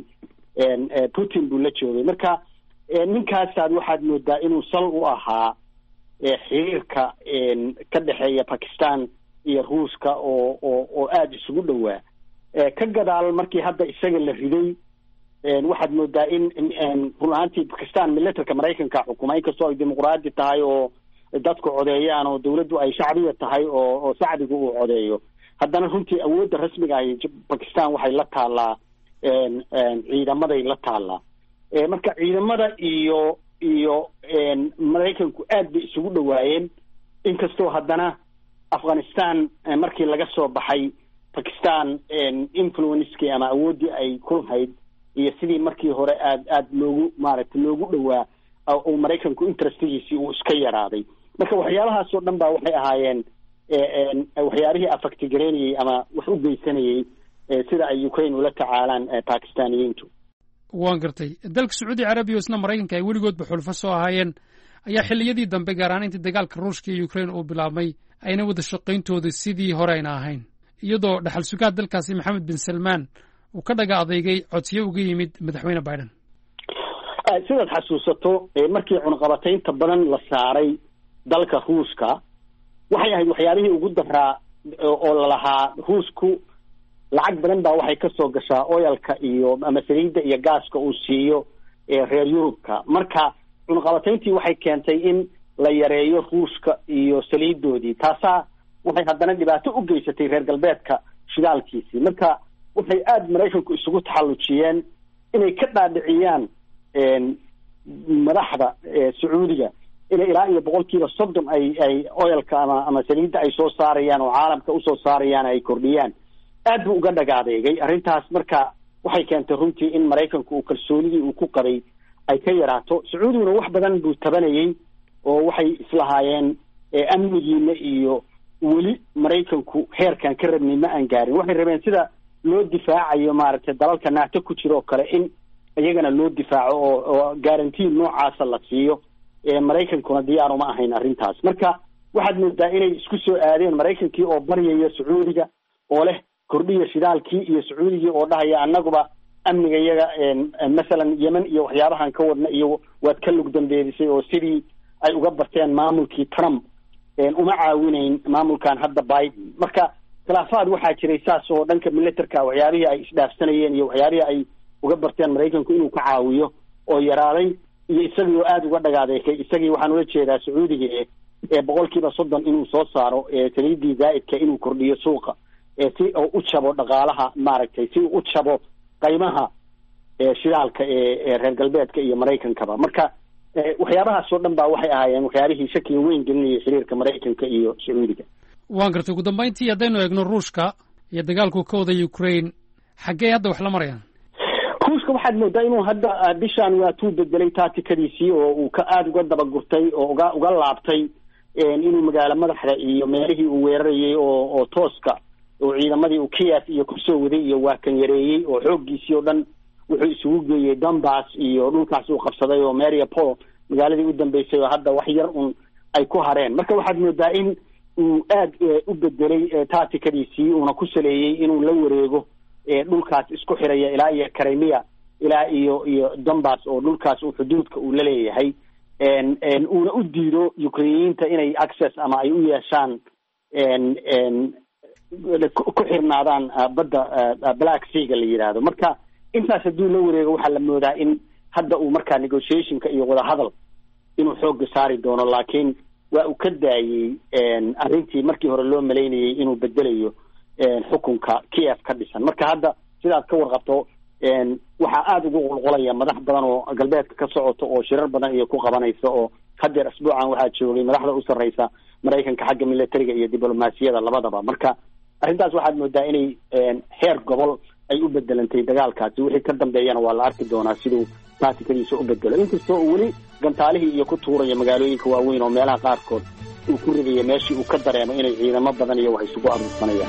putin buu la joogay marka ninkaasaad waxaad moodaa inuu sal u ahaa xiriirka ka dhexeeya bakistan iyo ruuska oo oo oo aada isugu dhowaa ka gadaal markii hadda isaga la riday waxaad moodaa in run ahaantii bakistan militerka maraykanka xukuma inkastoo ay dimuqraadi tahay oo dadku codeeyaan oo dawladdu ay shacbiya tahay oo oo shacbigu uu codeeyo haddana runtii awoodda rasmiga ah bakistan waxay la taallaa ciidamaday la taallaa marka ciidamada iyo iyo maraykanku aad bay isugu dhawaayeen inkastoo haddana afghanistan markii laga soo baxay bakistan influencekii ama awooddii ay ku lahayd iyo sidii markii hore aad aad loogu maaragtay loogu dhawaa oo maraykanku interestigiisii uu iska yaraaday marka waxyaabahaas oo dhan baa waxay ahaayeen waxyaabihii afaktigareynayay ama wax u geysanayay sida ay ukraine ula tacaalaan bakistaniyiintu waan gartay dalka sacuudi carabiya oo isna maraykanka ay weligoodba xulfo soo ahaayeen ayaa xilliyadii dambe gaar ahaan intii dagaalka ruushka iyo ukraine uu bilaabmay ayna wada shaqayntooda sidii hore ayna ahayn iyadoo dhaxal sugaha dalkaasi maxamed bin salmaan uu ka dhaga adeegay codsiyo uga yimid madaxweyne biden sidaad xasuusato markii cunqabataynta badan la saaray dalka ruushka waxay ahayd waxyaabihii ugu daraa oo lalahaa ruushku lacag badan baa waxay ka soo gashaa oyalka iyo ama saliidda iyo gaaska uu siiyo reer yurubka marka cunqabatayntii waxay keentay in la yareeyo ruushka iyo saliiddoodii taasaa waxay haddana dhibaato u geysatay reer galbeedka shidaalkiisii marka waxay aada maraykanku isugu taxallujiyeen inay ka dhaadhiciyaan madaxda sacuudiga inay ilaa iyo boqolkiiba soddon ay ay oyalka ama ama saliidda ay soo saarayaan oo caalamka usoo saarayaan ay kordhiyaan aad buu uga dhagaadeegay arrintaas marka waxay keentay runtii in maraykanku uu kalsoonidii uu ku qabay ay ka yaraato sacuudiguna wax badan buu tabanayay oo waxay islahaayeen amnigiina iyo weli maraykanku heerkan ka rabnay ma aan gaarin waxay rabeen sida loo difaacayo maaragtay dalalka naato ku jira oo kale in iyagana loo difaaco oo oo guarantee noocaasa la siiyo maraykankuna diyaar uma ahayn arrintaas marka waxaad moodaa inay isku soo aadeen maraykankii oo baryaya sacuudiga oo leh kordhiya shidaalkii iyo sacuudigii oo dhahaya annaguba amniga iyaga masalan yemen iyo waxyaabahan ka wadna iyo waad ka lug dambeedisay oo sidii ay uga barteen maamulkii trump uma caawinayn maamulkan hadda biden marka khilaafaad waxaa jiray saas oo dhanka militerka waxyaabihii ay isdhaafsanayeen iyo waxyaabihii ay uga barteen maraykanku inuu ka caawiyo oo yaraaday iyo isagii oo aada uga dhagaadeekay isagii waxaan ula jeedaa sacuudiga ee boqolkiiba soddon inuu soo saaro saliidii zaa'idka inuu kordhiyo suuqa si uu u jabo dhaqaalaha maaragtay si uu u jabo qaymaha shidaalka ee reer galbeedka iyo maraykankaba marka waxyaabahaas oo dhan baa waxay ahaayeen waxyaabihii shakiga weyn gelinayay xiriirka maraykanka iyo sacuudiga waan gartay ugu dambayntii haddaynu eegno ruushka iyo dagaalku ka wada ukraine xaggee hadda wax la marayaan ruushka waxaad moodaa inuu hadda bishaan waa tuu bedelay taatikadiisii oo uu ka aada uga dabagurtay oo uga uga laabtay inuu magaalo madaxda iyo meelihii uu weerarayay oo oo tooska oo ciidamadii uu kiev iyo kusoo waday iyo waa kan yareeyey oo xooggiisii oo dhan wuxuu isugu geeyey donbass iyo dhulkaas uu qabsaday oo mariupol magaaladii u dambeysay oo hadda wax yar un ay ku hareen. marka waxaad moodaa in uu aad u bedelay taatikadiisii uuna ku saleeyey inuu la wareego dhulkaas isku xiraya ilaa iyo Crimea ilaa iyo iyo Donbass oo dhulkaas uu xuduudka uu la leeyahay uuna u diido Ukrainiyiinta inay access ama ay u yeeshaan ku xirnaadaan badda Black Sea la yiraahdo. marka intaas hadduu la wareego waxaa la moodaa in hadda uu markaa negotiationka iyo wada hadal inuu xoogga saari doono, laakiin waa uu ka daayey arrintii markii hore loo malaynayay inuu bedelayo xukunka Kiev ka dhisan. marka hadda sidaad ka warqabto waxaa aada ugu qulqulaya madax badan oo galbeedka ka socoto oo shirar badan iyo ku qabanaysa, oo hadeer asbuucan waxaa joogay madaxda u sarreysa Maraykanka xagga militariga iyo diblomaasiyada labadaba. marka arrintaas waxaad moodaa inay heer gobol ay u bedelantay dagaalkaasi. wixii ka dambeeyana waa la arki doonaa siduu taatikadiisa u bedelo, inkastoo uu weli gantaalihii iyo ku tuuraya magaalooyinka waaweyn oo meelaha qaarkood uu ku ridaya meeshii uu ka dareemo inay ciidamo badan iyo wax isugu aruursanayaan.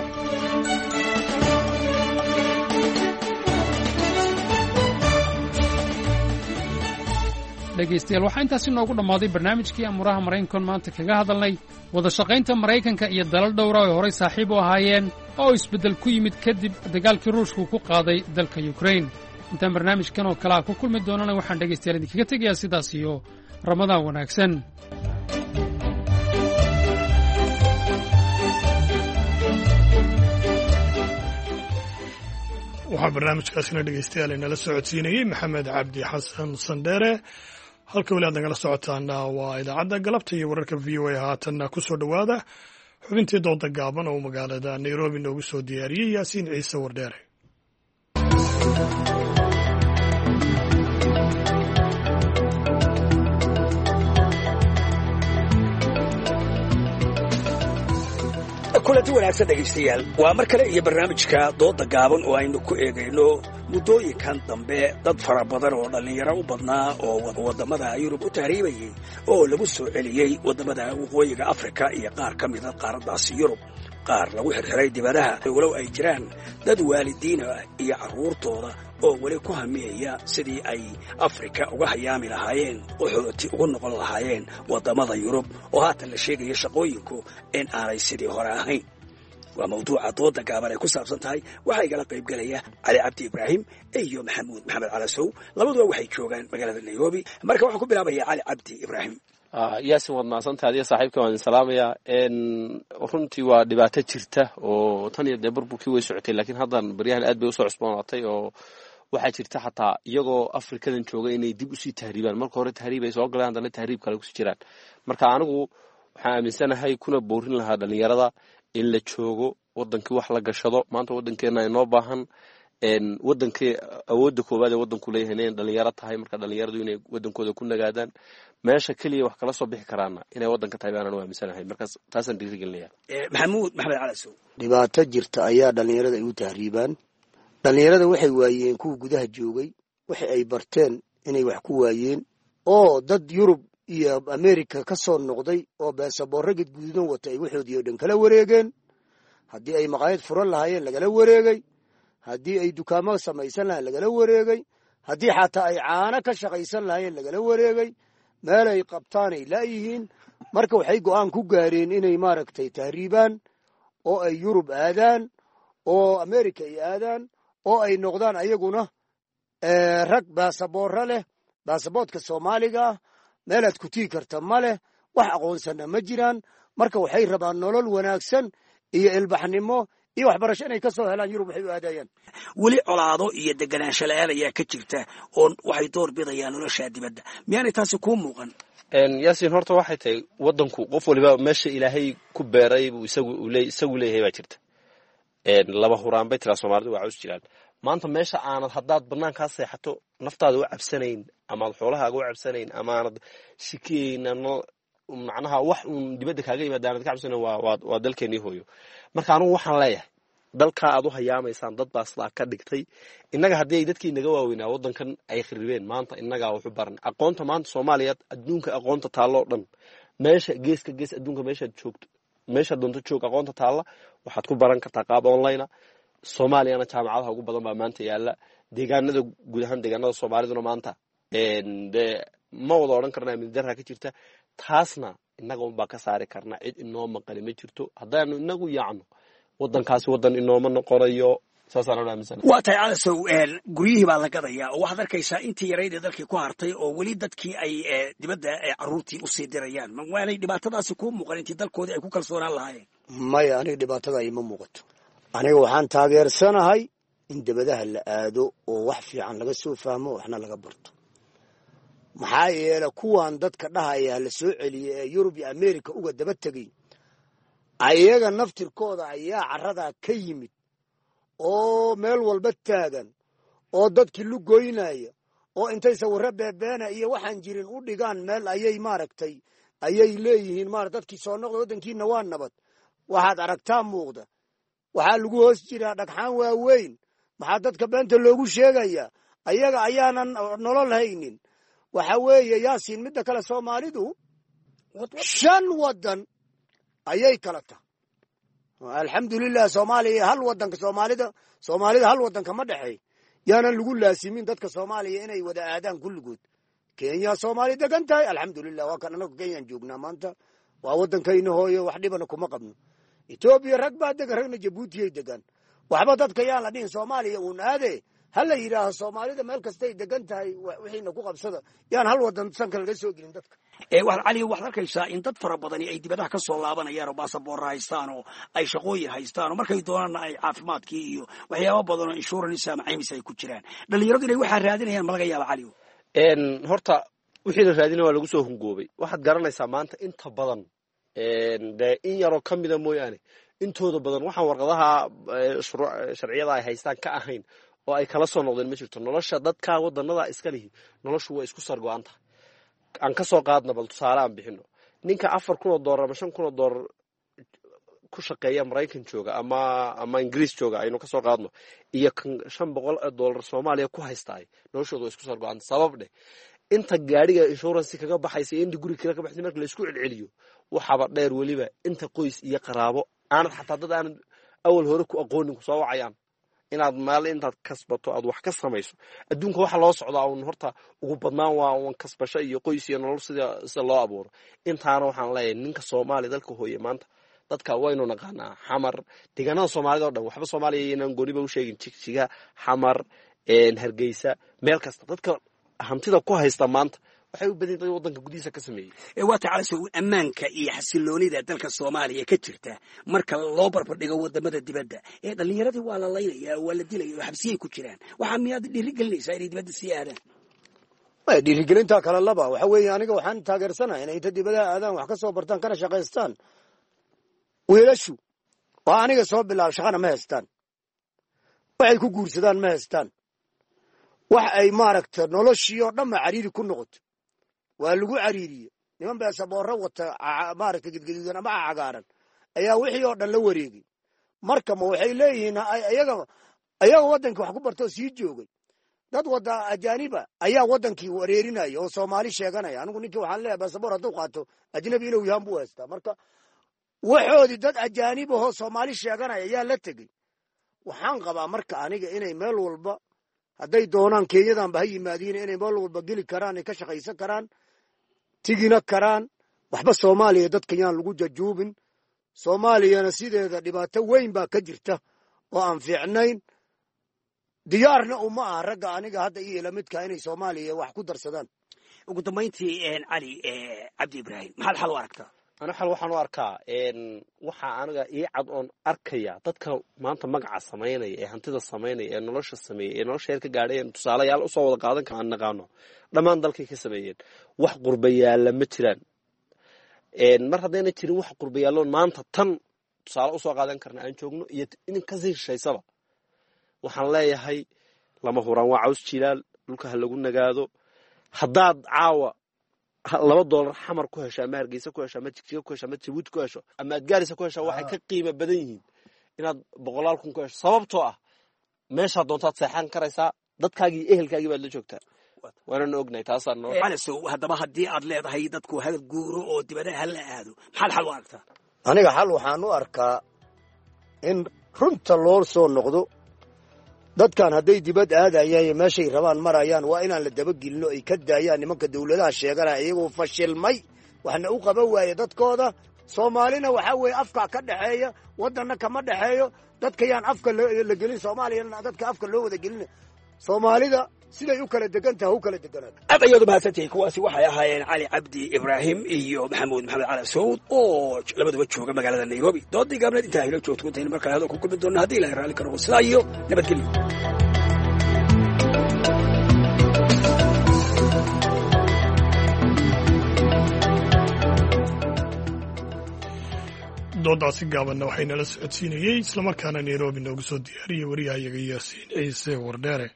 dhegaystayaal waxaa intaasi noogu dhammaaday barnaamijkii amuuraha maraykankan maanta kaga hadalnay wada shaqaynta maraykanka iyo dalal dhowra oo horay saaxiib u ahaayeen oo isbeddel ku yimid kadib dagaalkii ruushku ku qaaday dalka yukrain. intaan barnaamijkan oo kale ah ku kulmi doonana waxaan dhegaystayaal idinkaga tegayaa sidaas iyo ramadaan wanaagsan. waxaa barnaamijkaasina dhegaystayaal inala socodsiinayey maxamed cabdi xasan sandheere. halka weli aad nagala socotaana waa idaacadda galabta iyo wararka v o a. haatanna ku soo dhowaada xubintii dooda gaaban oo magaalada nairobi noogu soo diyaariyey yaasiin ciise wardheere. kulanti wanaagsan dhegaystayaal, waa mar kale iyo barnaamijka dooda gaaban oo aynu ku eegayno muddooyinkan dambe dad fara badan oo dhallinyaro u badnaa oo waddamada yurub u tahriibayey oo lagu soo celiyey waddamada waqooyiga afrika iyo qaar ka mida qaaraddaasi yurub. qaar lagu xirxiray dibadaha walow ay jiraan dad waalidiina iyo carruurtooda oo weli ku hamiyaya sidii ay afrika uga hayaami lahaayeen qaxooti ugu noqon lahaayeen waddamada yurub oo haatan la sheegayo shaqooyinku in aanay sidii hore ahayn. waa mawduuca dooda gaaban ay ku saabsan tahay. waxaa igala qaybgelaya cali cabdi ibraahim iyo maxamuud maxamed calasow, labaduba waxay joogaan magaalada nairobi. marka waxaan ku bilaabaya cali cabdi ibraahim. yaasin waad mahadsantahay adiga saaxiibka waan idin salaamayaa. runtii waa dhibaato jirta oo tan iyo dee burburkii way socotay, laakiin haddan baryahan aad bay usoo cusboonaatay oo waxaa jirta xataa iyagoo afrikadan jooga inay dib usii tahriibaan. marka hore tahriib ay soo galeen, haddana tahriib kale kusii jiraan. marka anigu waxaan aaminsanahay kuna boorin lahaa dhalinyarada in la joogo wadankii wax la gashado. maanta wadankeena inoo baahan wadankii awoodda koowaad ee wadanku leeyahay inay dhalinyaro tahay. marka dhalinyaradu inay wadankooda ku nagaadaan, meesha keliya wax kala soo bixi karaana inay wadanka tahay baanan u aaminsanahay. markaas taasaan dhiirigelinaya. maxamuud maxamed calasow. dhibaato jirta ayaa dhalinyarada ay u tahriibaan. dhalinyarada waxay waayeen kuwa gudaha joogay, waxa ay barteen inay wax ku waayeen, oo dad yurub iyo america ka soo noqday oo baasaboorro gadgududan wata ay waxoodii oo dhan kala wareegeen. haddii ay maqaayad furan lahaayeen lagala wareegay, haddii ay dukaamo samaysan lahayen lagala wareegay, haddii xataa ay caano ka shaqaysan lahaayeen lagala wareegay. meel ay qabtaanay laayihiin. marka waxay go'aan ku gaareen inay maaragtay tahriibaan oo ay yurub aadaan oo america ay aadaan oo ay noqdaan ayaguna rag baasaboorro leh, baasaboodka soomaaliga ah, meelaad ku tii karta ma leh, wax aqoonsana ma jiraan. marka waxay rabaan nolol wanaagsan iyo ilbaxnimo iyo waxbarasho inay ka soo helaan yurub waxay u aadayaan. weli colaado iyo deganaansho la-aan ayaa ka jirta oo waxay door bidayaan nolosha dibadda. miyaanay taasi kuu muuqan? yaasin horta waxay tahay wadanku qof waliba meesha ilaahay ku beeray buu isagu isagu leeyahay baa jirta. laba huraan bay tiraa Soomaalidu waa caws jiraan. maanta meesha aanad haddaad banaankaa seexato naftaada u cabsanayn amaad xoolahaaga u cabsanayn amaanad shikeenano macnaha wax uun dibadda kaaga yimaada aanad ka cabsanayn waa waa dalkeenii hooyo. marka anigu waxaan leeyahay dalkaa aad u hayaamaysaan dad baa sidaa ka dhigtay. innaga haddii ay dadkii naga waaweynaa waddankan ay khiribeen, maanta innagaa waxu baran aqoonta. maanta soomaaliya adduunka aqoonta taalloo dhan meesha geeska gees adduunka meeshaad joogto meeshaad doonto joog aqoonta taalla waxaad ku baran kartaa qaab online. soomaaliyana jaamacadaha ugu badan baa maanta yaalla. deegaanada guud ahaan deegaanada soomaaliduna maanta dee ma wada odhan karna amni darra ka jirta taasna innaga unbaa ka saari karnaa cid inoo maqali ma jirto haddaanu inagu yaacno waddankaasi waddan inooma noqonayo saasaan aaminsan waa tahay calasow guryihii baa la gadayaa oo waxaad arkaysaa intii yarayd ee dalkii ku hartay oo weli dadkii ay dibadda carruurtii usii dirayaan waanay dhibaatadaasi kuu muuqan intii dalkoodii ay ku kalsoonaan lahaayeen maya aniga dhibaatada ima muuqato aniga waxaan taageersanahay in dabadaha la aado oo wax fiican laga soo fahmo waxna laga barto maxaa yeele kuwan dadka dhahaya la soo celiyey ee yurub iyo america uga daba tegay ayaga naftirkooda ayaa carradaa ka yimid oo meel walba taagan oo dadkii lugoynaya oo intay sawirro beebeena iyo waxaan jirin u dhigaan meel ayay maaragtay ayay leeyihiin maara dadkii soo noqda waddankiina waa nabad waxaad aragtaa muuqda waxaa lagu hoos jiraa dhagxaan waaweyn maxaa dadka beenta loogu sheegayaa ayaga ayaanan nolol haynin waxa weeye yaasiin midda kale soomaalidu shan waddan ayay kala tahay alxamdulilah soomaaliya hal wadanka soomaalida soomaalida hal wadanka ma dhexeey yaanan lagu laasimin dadka soomaaliya inay wada aadaan kulligood kenya soomaali degan tahay alxamdulilah waa kan anagu kenyaan joognaa maanta waa wadankayna hooyo wax dhibana kuma qabno etoobiya rag baa degan ragna jabuutiyay degan waxba dadka yaan la dhihin soomaaliya uun aade hala yidhaaho soomaalida meel kastay degan tahay wixiina ku qabsada yaan hal wadan sanka laga soo gelin dadka waxaad cali waxaad arkaysaa in dad fara badani ay dibadaha ka soo laabanayaan oo baasaboorra haystaan oo ay shaqooyin haystaan oo markay doonaanna ay caafimaadkii iyo waxyaaba badan oo insurance ama caymis ay ku jiraan dhalinyaradu inay waxaa raadinayaan ma laga yaaba cali horta wixii la raadinaya waa lagu soo hungoobay waxaad garanaysaa maanta inta badan dee in yaroo ka mida mooyaane intooda badan waxaan warqadaha sharciyada ay haystaan ka ahayn oo ay kala soo noqdeen ma jirto nolosha dadka wadanada iska lihi noloshu waa isku sargo-an tahay aan ka soo qaadna bal tusaale aan bixino ninka afar kun oo doolar ama shan kun oo doolar ku shaqeeya maraykan jooga ama ama ingiriis jooga aynu ka soo qaadno iyo kan shan boqol oo doolar soomaaliya ku haystaay noloshooda waa isku sargo-an sabab dheh inta gaadhiga insurance kaga baxaysa iyo inta guriga kaga baxaysa marka la isku celceliyo waxaaba dheer weliba inta qoys iyo qaraabo aanad xataa dad aanad awal hore ku aqoonin ku soo wacayaan inaad maal intaad kasbato aad wax ka samayso adduunka waxa loo socdaa uun horta ugu badnaan waa uun kasbasho iyo qoys iyo nolol sida sida loo abuuro intaana waxaan leeyahay ninka Soomaaliya dalka hooye maanta dadka waynu naqaanaa xamar deegaanada Soomaalida oo dhan waxba Soomaaliya inaan gooniba u sheegin jigjiga xamar een Hargeysa meel kasta dadka hantida ku haysta maanta waxay u badan tahay wadanka gudihiisa ka sameeyay ee waa tacalso ammaanka iyo xasiloonida dalka Soomaaliya ka jirta marka loo barbar dhigo wadamada dibadda ee dhalinyaradii waa la leeyahay waa la dilay oo xabsiyay ku jiraan waxa miyaad dhiirigelinaysaa inay dibadda sii aadaan way dhiirigelinta kala laba waxa weeye aniga waxaan taageersanahay inay inta dibadda aadaan wax ka soo bartaan kana shaqaystaan weelashu waa aniga soo bilaab shaqana ma haystaan waxay ku guursadaan ma haystaan wax ay maaragta noloshii oo dhan cariiri ku noqoto waa lagu cariiriye niman baa saboorro wata maaragta gedgaduudan ama cagaaran ayaa wixii oo dhan la wareegay marka ma waxay leeyihiin ayaga ayaga wadankii wax ku bartoo sii joogay dad wada ajaaniba ayaa wadankii wareerinaya oo Soomaali sheeganaya anigu ninkii waxaan leeyahay baasaboor hadduu qaato ajnabi inuu yahan buu haystaa marka waxoodii dad ajaanib oo Soomaali sheeganaya ayaa la tegey waxaan qabaa marka aniga inay meel walba hadday doonaan Kenyadan ba yimaadiin inay meel walba geli karaan ka shaqaysan karaan tigina karaan waxba Soomaaliya dadka yaan lagu jajuubin Soomaaliyana sideeda dhibaato weyn baa ka jirta oo aan fiicnayn diyaarna uma aha ragga aniga hadda iyo lamidka inay Soomaaliya wax ku darsadaan ugu dambeyntii een cali ee Cabdi Ibrahim maxaad xal u aragtaa ana xal waxaan u arkaa een waxa aniga ii cad oon arkaya dadka maanta magaca sameynaya ee hantida sameynaya ee nolosha sameeyay ee nolosha heer ka gaadhayeen tusaalayaal u soo wada qaadan karaan naqaano dhamaan dalkay ka sameeyeen wax qurbayaal ma jiraan een mar haddayna jirin wax qurbayaal maanta tan tusaale u soo qaadan karna aan joogno iyo in ka sii shaysaba waxaan leeyahay lama huraan waa caws jilaal dhulka ha lagu nagaado haddaad caawa laba doolar xamar ku hesho ama Hargeysa ku hesho ama Jigjiga ku hesho ama Jabuuti ku hesho ama Gaarisa ku hesho waxay ka qiimo badan yihiin inaad boqolaal kun ku hesho sababtoo ah meesha doontaad seexan karaysaa dadkaagii ehelkaagii baad la joogtaa waana ognahay taasaan noo calasow haddaba haddii aad leedahay dadku hal guuro oo dibadaha la aado maxaad xal u aragtaa aniga xal waxaan u arkaa in runta loo soo noqdo dadkan hadday dibad aadayaan meeshay rabaan marayaan waa inaan la dabagelino ay ka daayaan nimanka dawladaha sheeganaya iyagoo fashilmay waxna u qaban waaye dadkooda. soomaalina waxaa weeye afka ka dhexeeya waddanna kama dhexeeyo dadka yaan afka la gelin soomaaliyana dadka afka loo wada gelin soomaalida siday u kala degan tahay u kala deganaa aad ayaad mahadsantihiin kuwaasi waxay ahaayeen cali cabdi ibraahim iyo maxamuud maxamed cali saud oo labaduba jooga magaalada nairobi doodii gaabneed intaa hilo joogto intayn markale hadal ku kulmi doona haddii ilahay raalli ka noqo sidaa iyo nabadgelyo. doodaasi gaabanna waxaynala socodsiinayey islamarkaana nairobi noogu soo diyaariyey wariyahayaga yaasiin ciise wardheere.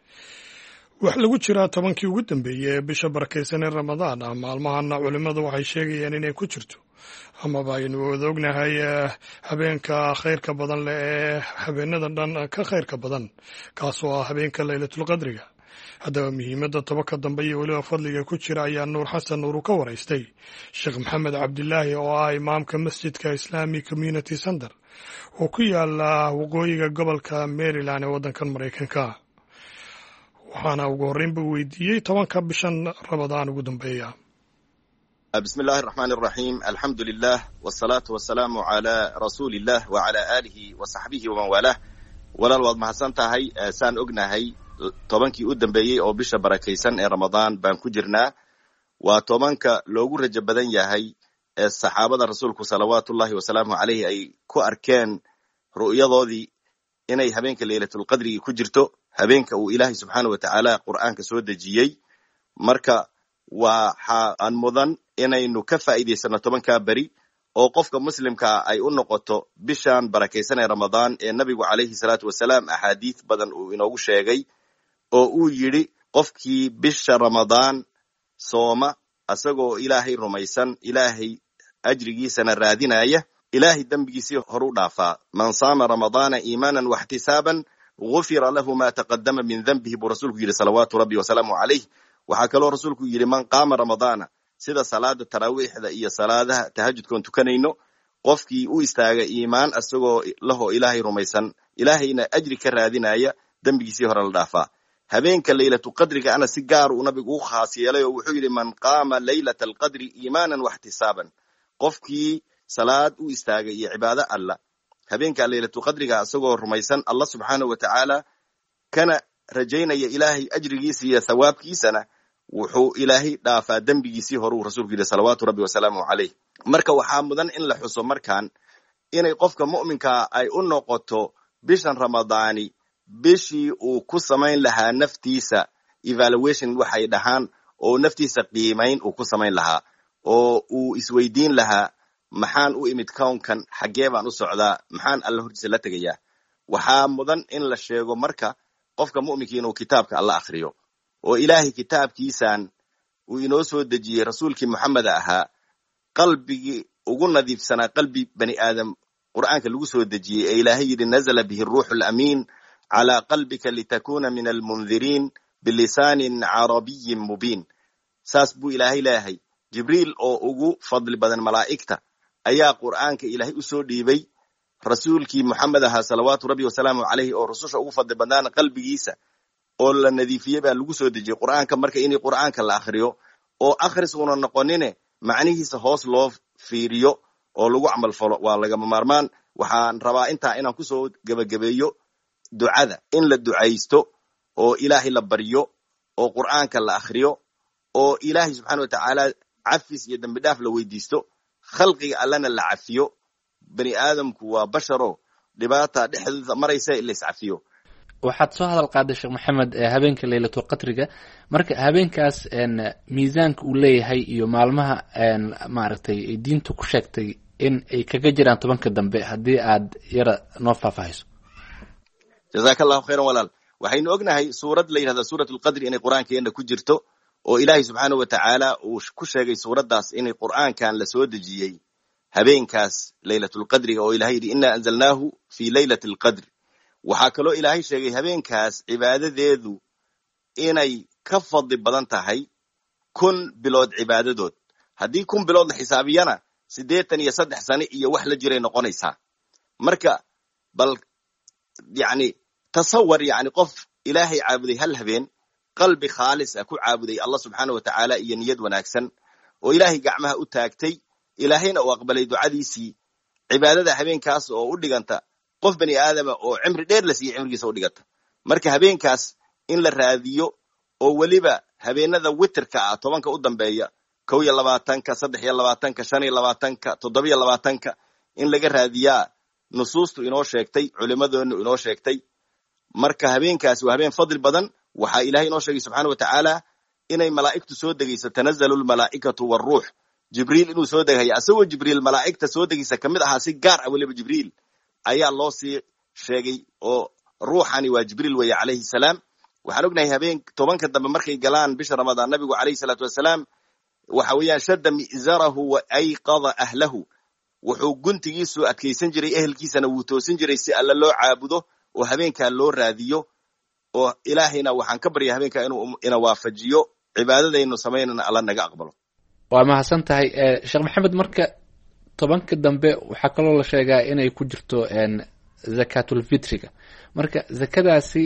wax lagu jiraa tobankii ugu dambeeyey ee bisha barakaysan ee ramadaan ah maalmahana culimmadu waxay sheegayaan inay ku jirto amaba aynu wada ognahay habeenka khayrka badan leh ee habeenada dhan ka khayrka badan kaasoo ah habeenka laylatulqadriga. haddaba muhiimadda tobanka dambe iyo weliba fadliga ku jira ayaa nuur xasan nuur u ka waraystay sheekh maxamed cabdilaahi oo ah imaamka masjidka islamic community center oo ku yaala waqooyiga gobolka maryland ee waddankan maraykanka. waxaana ugu horreynba weydiiyey tobanka bishan ramadaan ugu dambeeya. bismi illaahi araxmaani araxiim alxamdu lilah wasalaatu wasalaamu calaa rasuuliillah wa calaa aalihi wa saxbihi waman waalah. walaal waad mahadsan tahay. saan ognahay tobankii u dambeeyey oo bisha barakaysan ee ramadaan baan ku jirnaa. waa tobanka loogu rajo badan yahay ee saxaabada rasuulku salawaatullahi wasalaamu calayhi ay ku arkeen ru'yadoodii inay habeenka laylatulqadrigi ku jirto, habeenka uu ilaahay subxaanah wa tacaala qur'aanka soo dejiyey. marka waxa aan mudan inaynu ka faa'iidaysano tobankaa beri oo qofka muslimkaa ay u noqoto bishan barakaysan ee ramadaan ee nabigu calayhi salaatu wasalaam axaadiis badan uu inoogu sheegay oo uu yidhi qofkii bisha ramadaan sooma asagoo ilaahay rumaysan, ilaahay ajrigiisana raadinaya, ilaahay dembigiisii horu dhaafaa. man saama ramadaana iimaanan waxtisaaban gufira lahu ma taqadama min denbihi buu rasuulku yidhi salawaatu rabbi wasalaamu calayh. waxaa kaloo rasuulku yidhi man qaama ramadaana, sida salaada taraawiixda iyo salaadaha tahajudkoon tukanayno, qofkii u istaaga iimaan asagoo lahoo ilaahay rumaysan, ilaahayna ajri ka raadinaya, dembigiisii hore la dhaafaa. habeenka laylatu qadriga ana si gaar uu nabigu u khaas yeelay oo wuxuu yidhi man qaama laylata alqadri iimaanan waxtisaaban, qofkii salaad u istaagay iyo cibaado alla habeenka laylatu qadriga asagoo rumaysan allah subxaanahu wa tacaala kana rajaynaya ilaahay ajrigiisa iyo thawaabkiisana, wuxuu ilaahay dhaafaa dembigiisii hore uu rasuulku yidhi salawaatu rabbi wasalaamu calayh. marka waxaa mudan in la xuso markaan inay qofka mu'minkaa ay u noqoto bishan ramadaani bishii uu ku samayn lahaa naftiisa evaluation waxay dhahaan, oo naftiisa qiimayn uu ku samayn lahaa, oo uu isweydiin lahaa maxaan u imid kownkan, xaggee baan u socdaa, maxaan alla hortiisa la tegayaa. waxaa mudan in la sheego marka qofka mu'minka inuu kitaabka alla akhriyo, oo ilaahay kitaabkiisan uu inoo soo dejiyey rasuulkii moxamed ahaa, qalbigii ugu nadiifsanaa qalbi bani aadam qur'aanka lagu soo dejiyey ee ilaahay yidhi nazla bihi ruuxu lamiin calaa qalbika litakuna min almundiriin bilisaanin carabiyin mubiin. saas buu ilaahay leeyahay. jibriil oo ugu fadli badan malaa'igta ayaa qur'aanka ilaahay u soo dhiibay rasuulkii moxamed ahaa salawaatu rabbi wasalaamu calayhi, oo rususha ugu fadli badnaana qalbigiisa oo la nadiifiyey baa lagu soo dejiyey qur'aanka. marka in qur'aanka la akhriyo oo akhris una noqonine macnihiisa hoos loo fiiriyo oo lagu camal falo waa lagama maarmaan. waxaan rabaa intaa inaan kusoo gebagabeeyo ducada, in la ducaysto oo ilaahay la baryo oo qur'aanka la akhriyo oo ilaahay subxaana wa tacaala cafis iyo dembi dhaaf la weydiisto, khalqiga allana la cafiyo. bani aadamku waa basharo dhibaata dhexdooda maraysa in la iscafiyo. waxaad soo hadal qaaday sheekh maxamed habeenka laylatul qadriga, marka habeenkaas miisaanka uu leeyahay iyo maalmaha maaragtay diintu ku sheegtay in ay kaga jiraan tobanka dambe, haddii aad yara noo faahfaahayso. jazaaka allahu khayran walaal. waxaynu ognahay suurad la yidhahda suurat lqadri inay qur'aankeena ku jirto, oo ilaahay subxaanahu wa tacaala uu ku sheegay suuraddaas inay qur'aankan la soo dejiyey habeenkaas laylatulqadriga, oo ilahay yidhi inaa anzalnaahu fi laylati alqadr. waxaa kaloo ilaahay sheegay habeenkaas cibaadadeedu inay ka fadli badan tahay kun bilood cibaadadood. haddii kun bilood la xisaabiyana siddeetan iyo saddex sane iyo wax la jiray noqonaysaa. marka bal yacni tasawar yani qof ilaahay caabuday hal habeen qalbi khaalis ah ku caabuday allah subxaanahu watacaala iyo niyad wanaagsan oo ilaahay gacmaha u taagtay ilaahayna uu aqbalay ducadiisii cibaadada habeenkaas oo u dhiganta qof bani aadama oo cimri dheer la siiyey cimrigiisa u dhiganta marka habeenkaas in la raadiyo oo weliba habeenada witrka ah tobanka u dambeeya kow iyo labaatanka saddex iyo labaatanka shan iyo labaatanka toddoba iyo labaatanka in laga raadiyaa nusuustu inoo sheegtay culimadoonu inoo sheegtay marka habeenkaasi waa habeen fadli badan waxaa ilaahay inoo sheegay subxaana watacaala inay malaa'igtu soo degayso tanazzalu lmalaa'ikatu waruux jibriil inuu soo degayo asagoo jibriil malaa'igta soo degaysa kamid ahaa si gaar ah weliba jibriil ayaa loo sii sheegay oo ruuxani waa jibriil weeye calayhi salaam waxaan ognahay habeen tobanka dambe markay galaan bisha ramadaan nabigu calayhi salaatu wasalaam waxa weeyaan shadda mi'zarahu wa ayqada ahlahu wuxuu guntigiisu adkaysan jiray ehelkiisana wuu toosin jiray si alla loo caabudo oo habeenkaa loo raadiyo oo ilaahayna waxaan ka barya habeenkaa inuu ina waafajiyo cibaadadaynu samaynana alla naga aqbalo waa mahadsan tahay sheekh maxamed marka tobanka dambe waxaa kaloo la sheegaa inay ku jirto zakatulfitriga marka zakadaasi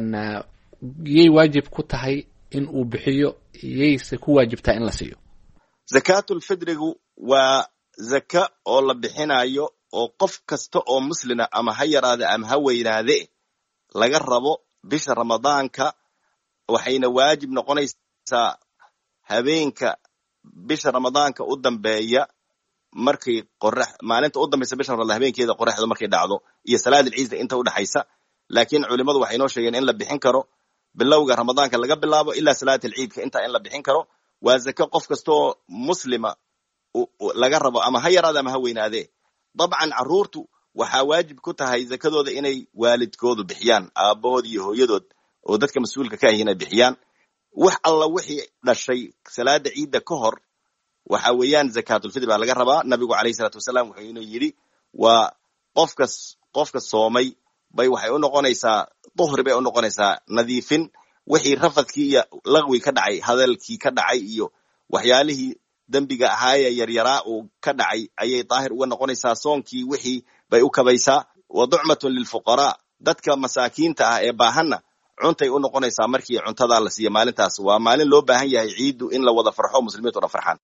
yay waajib ku tahay in uu bixiyo yayse ku waajibtaa in la siiyo zakatulfitrigu waa zaka oo la bixinayo oo qof kasta oo muslina ama ha yaraade ama ha weynaade laga rabo bisha ramadaanka waxayna waajib noqonaysaa habeenka bisha ramadaanka u dambeeya markay qorax maalinta u dambaysa bisha ramadaan habeenkeeda qoraxda markay dhacdo iyo salaadul ciid inta u dhaxaysa laakiin culimadu waxay noo sheegeen in la bixin karo bilowga ramadaanka laga bilaabo ilaa salaatul ciidka inta in la bixin karo waa zaka qof kasta oo muslima laga rabo ama ha yaraade ama ha weynaade dabcan carruurtu waxaa waajib ku tahay zakadooda inay waalidkoodu bixiyaan aabahood iyo hooyadood oo dadka mas-uulka ka ahiin ay bixiyaan wax alla wixii dhashay salaada ciidda ka hor waxa weeyaan zakatulfitr baa laga rabaa nabigu calayhi salaatu wasalaam wuxuu inuu yidhi waa qofkas qofka soomay bay waxay u noqonaysaa duhri bay u noqonaysaa nadiifin wixii rafadkii iyo laqwi ka dhacay hadalkii ka dhacay iyo waxyaalihii dembiga ahaaya yaryaraa uu ka dhacay ayay daahir uga noqonaysaa soonkii wixii bay u kabaysaa wa ducmatun lilfuqaraa dadka masaakiinta ah ee baahanna cuntay u noqonaysaa markii cuntadaa la siiya maalintaas waa maalin loo baahan yahay ciiddu in la wada farxo muslimiintu dhan farxaan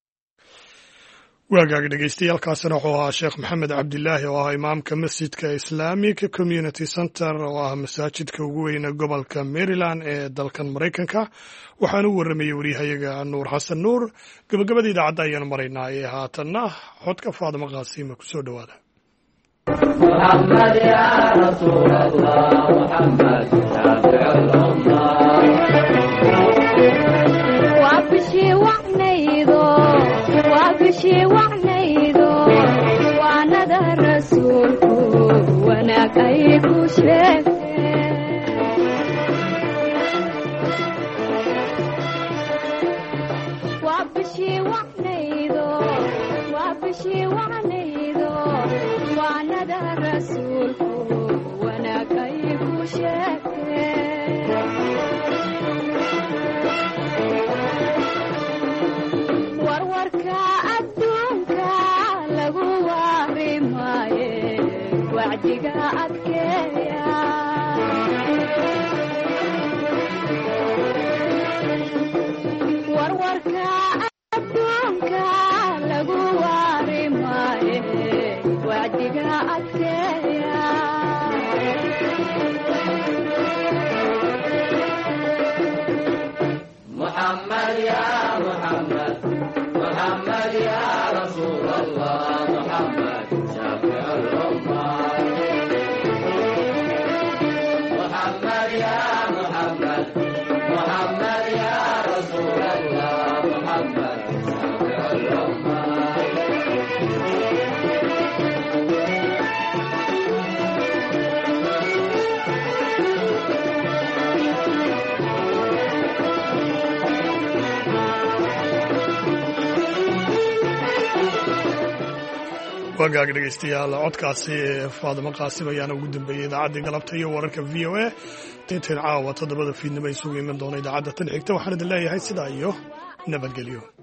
waagaag dhegeystayaaalkaasina wuxuu ahaa sheekh maxamed cabdilaahi oo ah imaamka masjidka islamic community center oo ah masaajidka ugu weyne gobolka maryland ee dalkan maraykanka waxaan u warramayey waryahayaga nuur xasan nuur gabagabada idaacadda ayaan maraynaa ee haatanna xodka faadimo qaasiima kusoo dhowaada waanada rasuulku wanaag ay ku warwarka adduunka lagu waari maaye wacdiga adkeeya warwarka adduunka lagu waari maaye wacdiga adkeeya محمد يا محمد محمد يا رسول الله محمد شافع الأمة محمد يا محمد محمد يا رسول الله محمد شافع الأمة wagaag dhegeystayaal codkaasi ee faadimo qaasim ayaana ugu dambeeyey idaacaddii galabta iyo wararka v o a tintin caawa toddobada fiidnimo isugu iman doona idaacadda tan xigta waxaan idin leeyahay sidaa iyo nabadgelyo